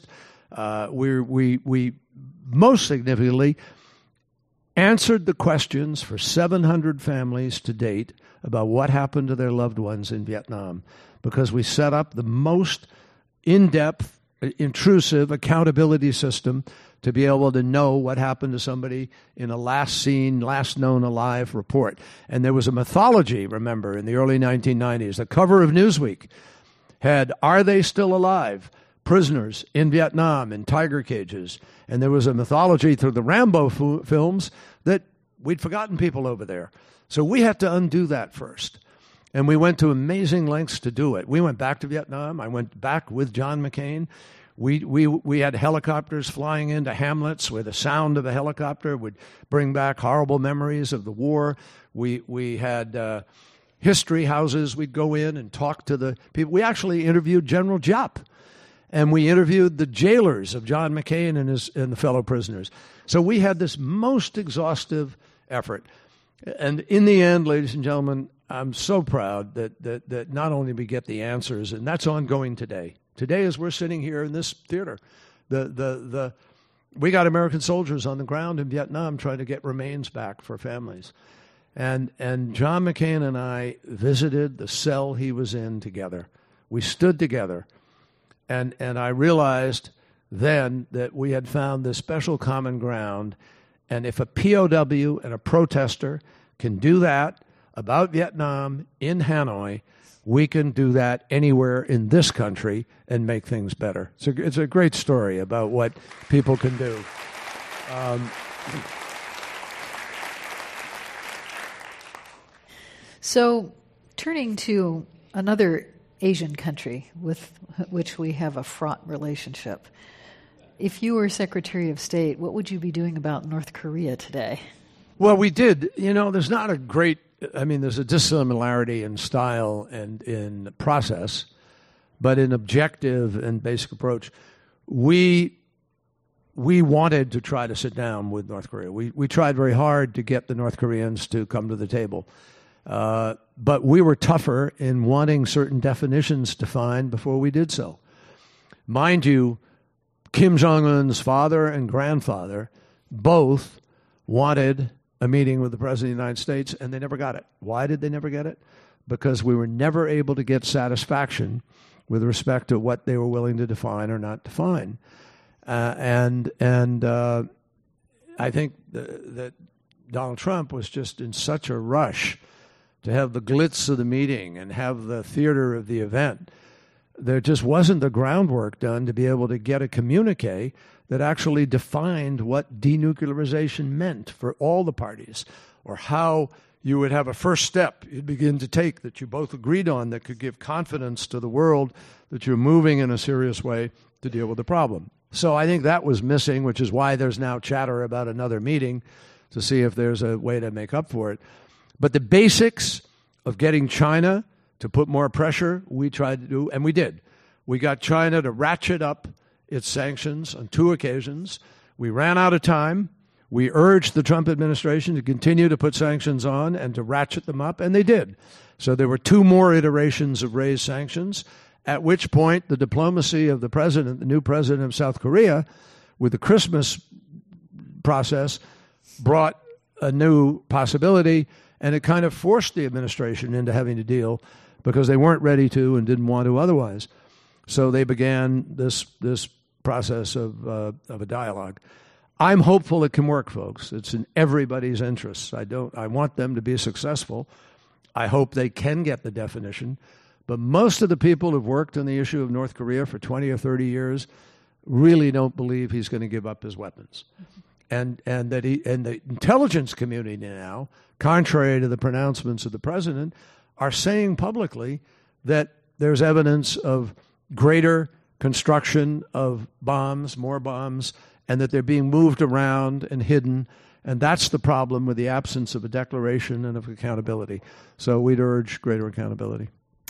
S2: We most significantly answered the questions for 700 families to date about what happened to their loved ones in Vietnam, because we set up the most in-depth, intrusive accountability system to be able to know what happened to somebody in a last seen, last known alive report. And there was a mythology, remember, in the early 1990s. The cover of Newsweek had, "Are they still alive? Prisoners in Vietnam in tiger cages." And there was a mythology through the Rambo films that we'd forgotten people over there. So we had to undo that first. And we went to amazing lengths to do it. We went back to Vietnam. I went back with John McCain. We had helicopters flying into hamlets where the sound of a helicopter would bring back horrible memories of the war. We had history houses. We'd go in and talk to the people. We actually interviewed General Giap. And we interviewed the jailers of John McCain and the fellow prisoners. So we had this most exhaustive effort. And in the end, ladies and gentlemen, I'm so proud that not only we get the answers, and that's ongoing today. Today, as we're sitting here in this theater, we got American soldiers on the ground in Vietnam trying to get remains back for families. And John McCain and I visited the cell he was in together. We stood together. And I realized then that we had found this special common ground. And if a POW and a protester can do that about Vietnam in Hanoi, we can do that anywhere in this country and make things better. It's a great story about what people can do.
S1: So turning to another Asian country with which we have a fraught relationship. If you were Secretary of State, what would you be doing about North Korea today?
S2: Well, we did. There's not a great, there's a dissimilarity in style and in process, but in objective and basic approach, we wanted to try to sit down with North Korea. We tried very hard to get the North Koreans to come to the table. But we were tougher in wanting certain definitions defined before we did so. Mind you, Kim Jong-un's father and grandfather both wanted a meeting with the President of the United States, and they never got it. Why did they never get it? Because we were never able to get satisfaction with respect to what they were willing to define or not define. And I think that Donald Trump was just in such a rush to have the glitz of the meeting and have the theater of the event. There just wasn't the groundwork done to be able to get a communique that actually defined what denuclearization meant for all the parties, or how you would have a first step you'd begin to take that you both agreed on that could give confidence to the world that you're moving in a serious way to deal with the problem. So I think that was missing, which is why there's now chatter about another meeting to see if there's a way to make up for it. But the basics of getting China to put more pressure, we tried to do, and we did. We got China to ratchet up its sanctions on 2 occasions. We ran out of time. We urged the Trump administration to continue to put sanctions on and to ratchet them up, and they did. So there were 2 more iterations of raised sanctions, at which point the diplomacy of the president, the new president of South Korea, with the Christmas process, brought a new possibility. And it kind of forced the administration into having to deal because they weren't ready to and didn't want to otherwise. So they began this process of a dialogue. I'm hopeful it can work, folks. It's in everybody's interests. I want them to be successful. I hope they can get the definition. But most of the people who've worked on the issue of North Korea for 20 or 30 years really don't believe he's going to give up his weapons. And the intelligence community now, contrary to the pronouncements of the president, are saying publicly that there's evidence of greater construction of bombs, more bombs, and that they're being moved around and hidden. And that's the problem with the absence of a declaration and of accountability. So we'd urge greater accountability.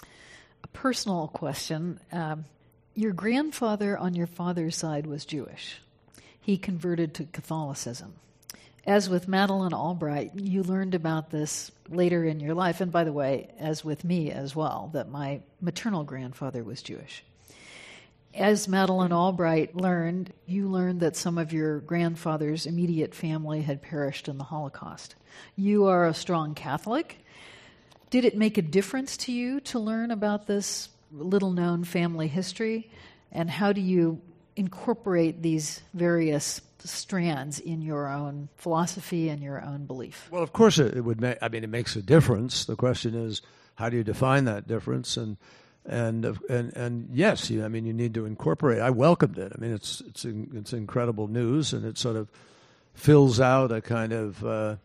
S1: A personal question. Your grandfather on your father's side was Jewish. He converted to Catholicism. As with Madeleine Albright, you learned about this later in your life, and by the way, as with me as well, that my maternal grandfather was Jewish. As Madeleine Albright learned, you learned that some of your grandfather's immediate family had perished in the Holocaust. You are a strong Catholic. Did it make a difference to you to learn about this little-known family history? And how do you incorporate these various strands in your own philosophy and your own belief?
S2: Well, of course it would make, it makes a difference. The question is, how do you define that difference? And yes, you need to incorporate. I welcomed it. I mean, it's incredible news, and it sort of fills out a kind of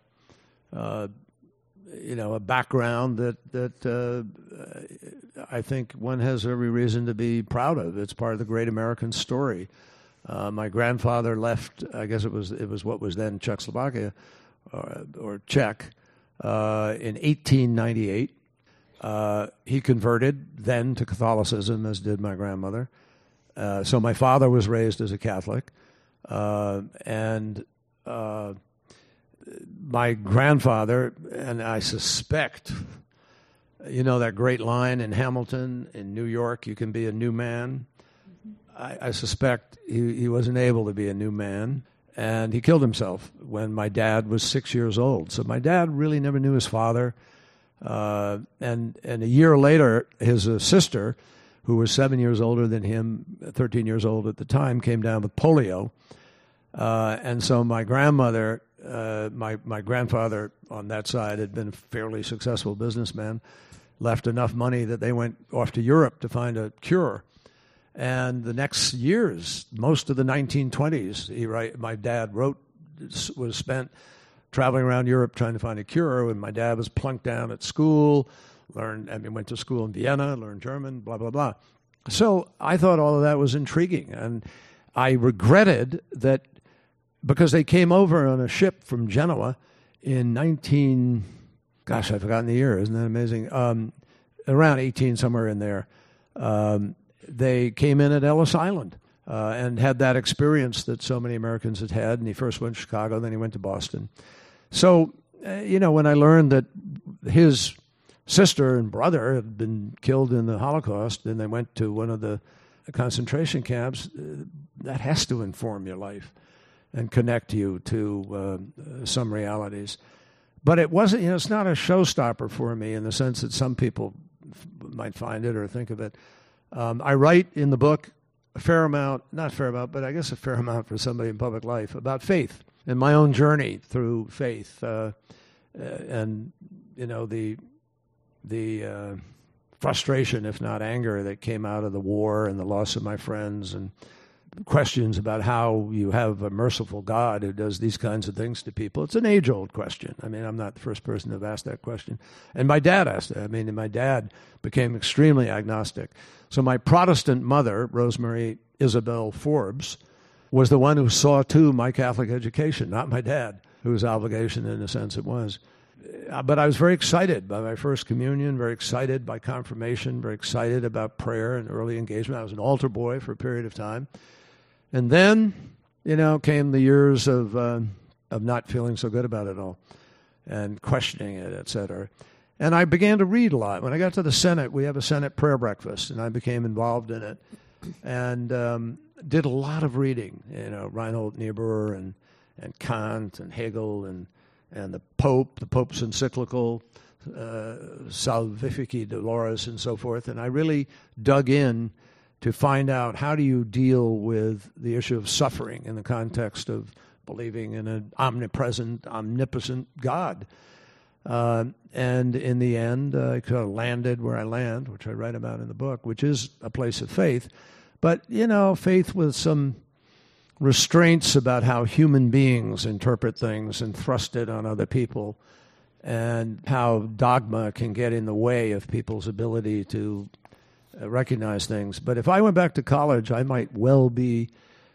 S2: a background that I think one has every reason to be proud of. It's part of the great American story. My grandfather left. I guess it was what was then Czechoslovakia or Czech in 1898. He converted then to Catholicism, as did my grandmother. So my father was raised as a Catholic, and my grandfather, and I suspect, that great line in Hamilton, in New York, you can be a new man. I suspect he wasn't able to be a new man, and he killed himself when my dad was 6 years old. So my dad really never knew his father. And a year later, his sister, who was 7 years older than him, 13 years old at the time, came down with polio. And so my grandmother, my grandfather on that side had been a fairly successful businessman, left enough money that they went off to Europe to find a cure. And the next years, most of the 1920s, my dad was spent traveling around Europe trying to find a cure, and my dad was plunked down at school, went to school in Vienna, learned German, blah, blah, blah. So I thought all of that was intriguing, and I regretted that because they came over on a ship from Genoa in I've forgotten the year, isn't that amazing? Around 18, somewhere in there. They came in at Ellis Island and had that experience that so many Americans had had, and he first went to Chicago, then he went to Boston. So, when I learned that his sister and brother had been killed in the Holocaust, and they went to one of the concentration camps, that has to inform your life and connect you to some realities. But it wasn't, it's not a showstopper for me in the sense that some people might find it or think of it. I write in the book a fair amount for somebody in public life about faith and my own journey through faith, and the frustration, if not anger, that came out of the war and the loss of my friends, and questions about how you have a merciful God who does these kinds of things to people. It's an age-old question. I mean, I'm not the first person to have asked that question. And my dad asked it. And my dad became extremely agnostic. So my Protestant mother, Rosemary Isabel Forbes, was the one who saw to my Catholic education, not my dad, whose obligation in a sense it was. But I was very excited by my first communion, very excited by confirmation, very excited about prayer and early engagement. I was an altar boy for a period of time. And then, came the years of not feeling so good about it all and questioning it, et cetera. And I began to read a lot. When I got to the Senate, we have a Senate prayer breakfast, and I became involved in it and did a lot of reading, Reinhold Niebuhr and Kant and Hegel and the Pope's encyclical, Salvifici Dolores and so forth. And I really dug in to find out how do you deal with the issue of suffering in the context of believing in an omnipresent, omnipotent God. And in the end, I kind of landed where I land, which I write about in the book, which is a place of faith. But, faith with some restraints about how human beings interpret things and thrust it on other people, and how dogma can get in the way of people's ability to recognize things. But if I went back to college, I might well be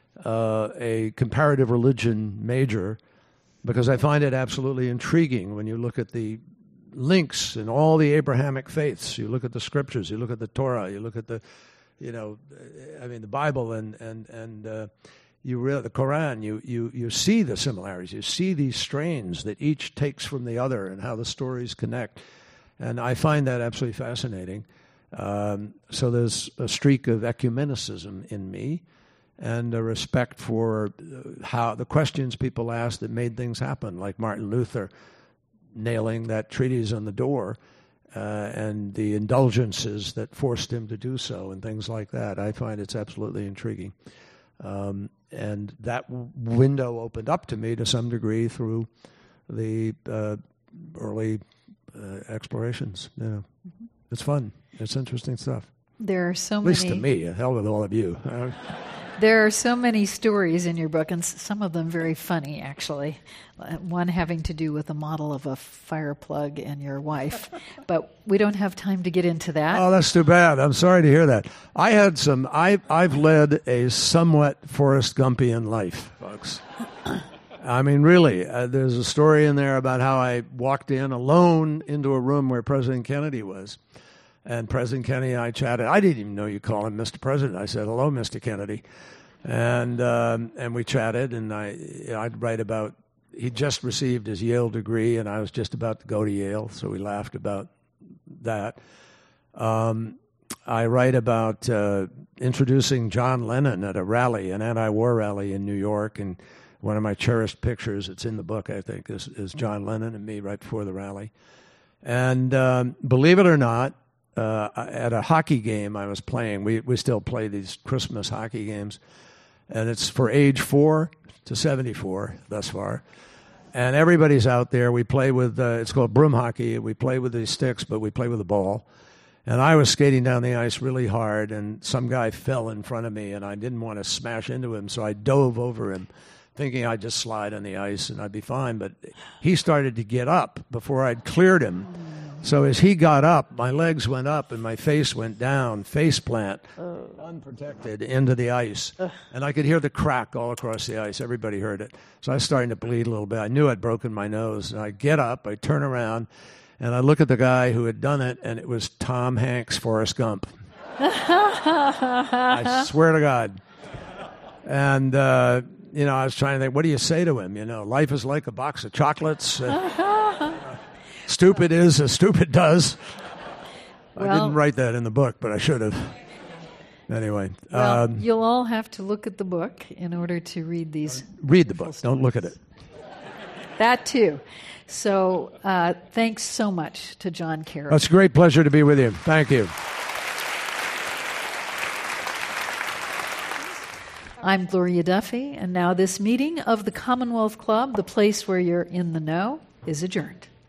S2: a comparative religion major, because I find it absolutely intriguing when you look at the links in all the Abrahamic faiths. You look at the scriptures, you look at the Torah, you look at the, the Bible and you read the Quran. You see the similarities. You see these strains that each takes from the other and how the stories connect. And I find that absolutely fascinating. So there's a streak of ecumenicism in me and a respect for how the questions people asked that made things happen, like Martin Luther nailing that treatise on the door and the indulgences that forced him to do so and things like that. I find it's absolutely intriguing. And that window opened up to me to some degree through the early explorations. It's fun. It's interesting stuff.
S1: There are so
S2: At
S1: many.
S2: least to me. Hell with all of you.
S1: There are so many stories in your book, and some of them very funny, actually. One having to do with the model of a fire plug and your wife. But we don't have time to get into that.
S2: Oh, that's too bad. I'm sorry to hear that. I've led a somewhat Forrest Gumpian life, folks. I mean, really, there's a story in there about how I walked in alone into a room where President Kennedy was. And President Kennedy and I chatted. I didn't even know you call him Mr. President. I said, "Hello, Mr. Kennedy," and we chatted. And I'd write about he'd just received his Yale degree, and I was just about to go to Yale, so we laughed about that. I write about introducing John Lennon at a rally, an anti-war rally in New York, and one of my cherished pictures, it's in the book, I think, is John Lennon and me right before the rally. And believe it or not, at a hockey game I was playing, we still play these Christmas hockey games, and it's for age 4 to 74 thus far. And everybody's out there. We play with, it's called broom hockey. We play with these sticks, but we play with a ball. And I was skating down the ice really hard, and some guy fell in front of me, and I didn't want to smash into him, so I dove over him, thinking I'd just slide on the ice and I'd be fine. But he started to get up before I'd cleared him. So as he got up, my legs went up and my face went down, face plant, unprotected, into the ice. And I could hear the crack all across the ice. Everybody heard it. So I was starting to bleed a little bit. I knew I'd broken my nose. And I get up, I turn around, and I look at the guy who had done it, and it was Tom Hanks' Forrest Gump. I swear to God. And, I was trying to think, what do you say to him? Life is like a box of chocolates. Stupid is as stupid does. Well, I didn't write that in the book, but I should have. Anyway.
S1: Well, you'll all have to look at the book in order to read these.
S2: Read the book. Don't look at it.
S1: That too. So thanks so much to John Carroll.
S2: It's a great pleasure to be with you. Thank you.
S1: I'm Gloria Duffy, and now this meeting of the Commonwealth Club, the place where you're in the know, is adjourned.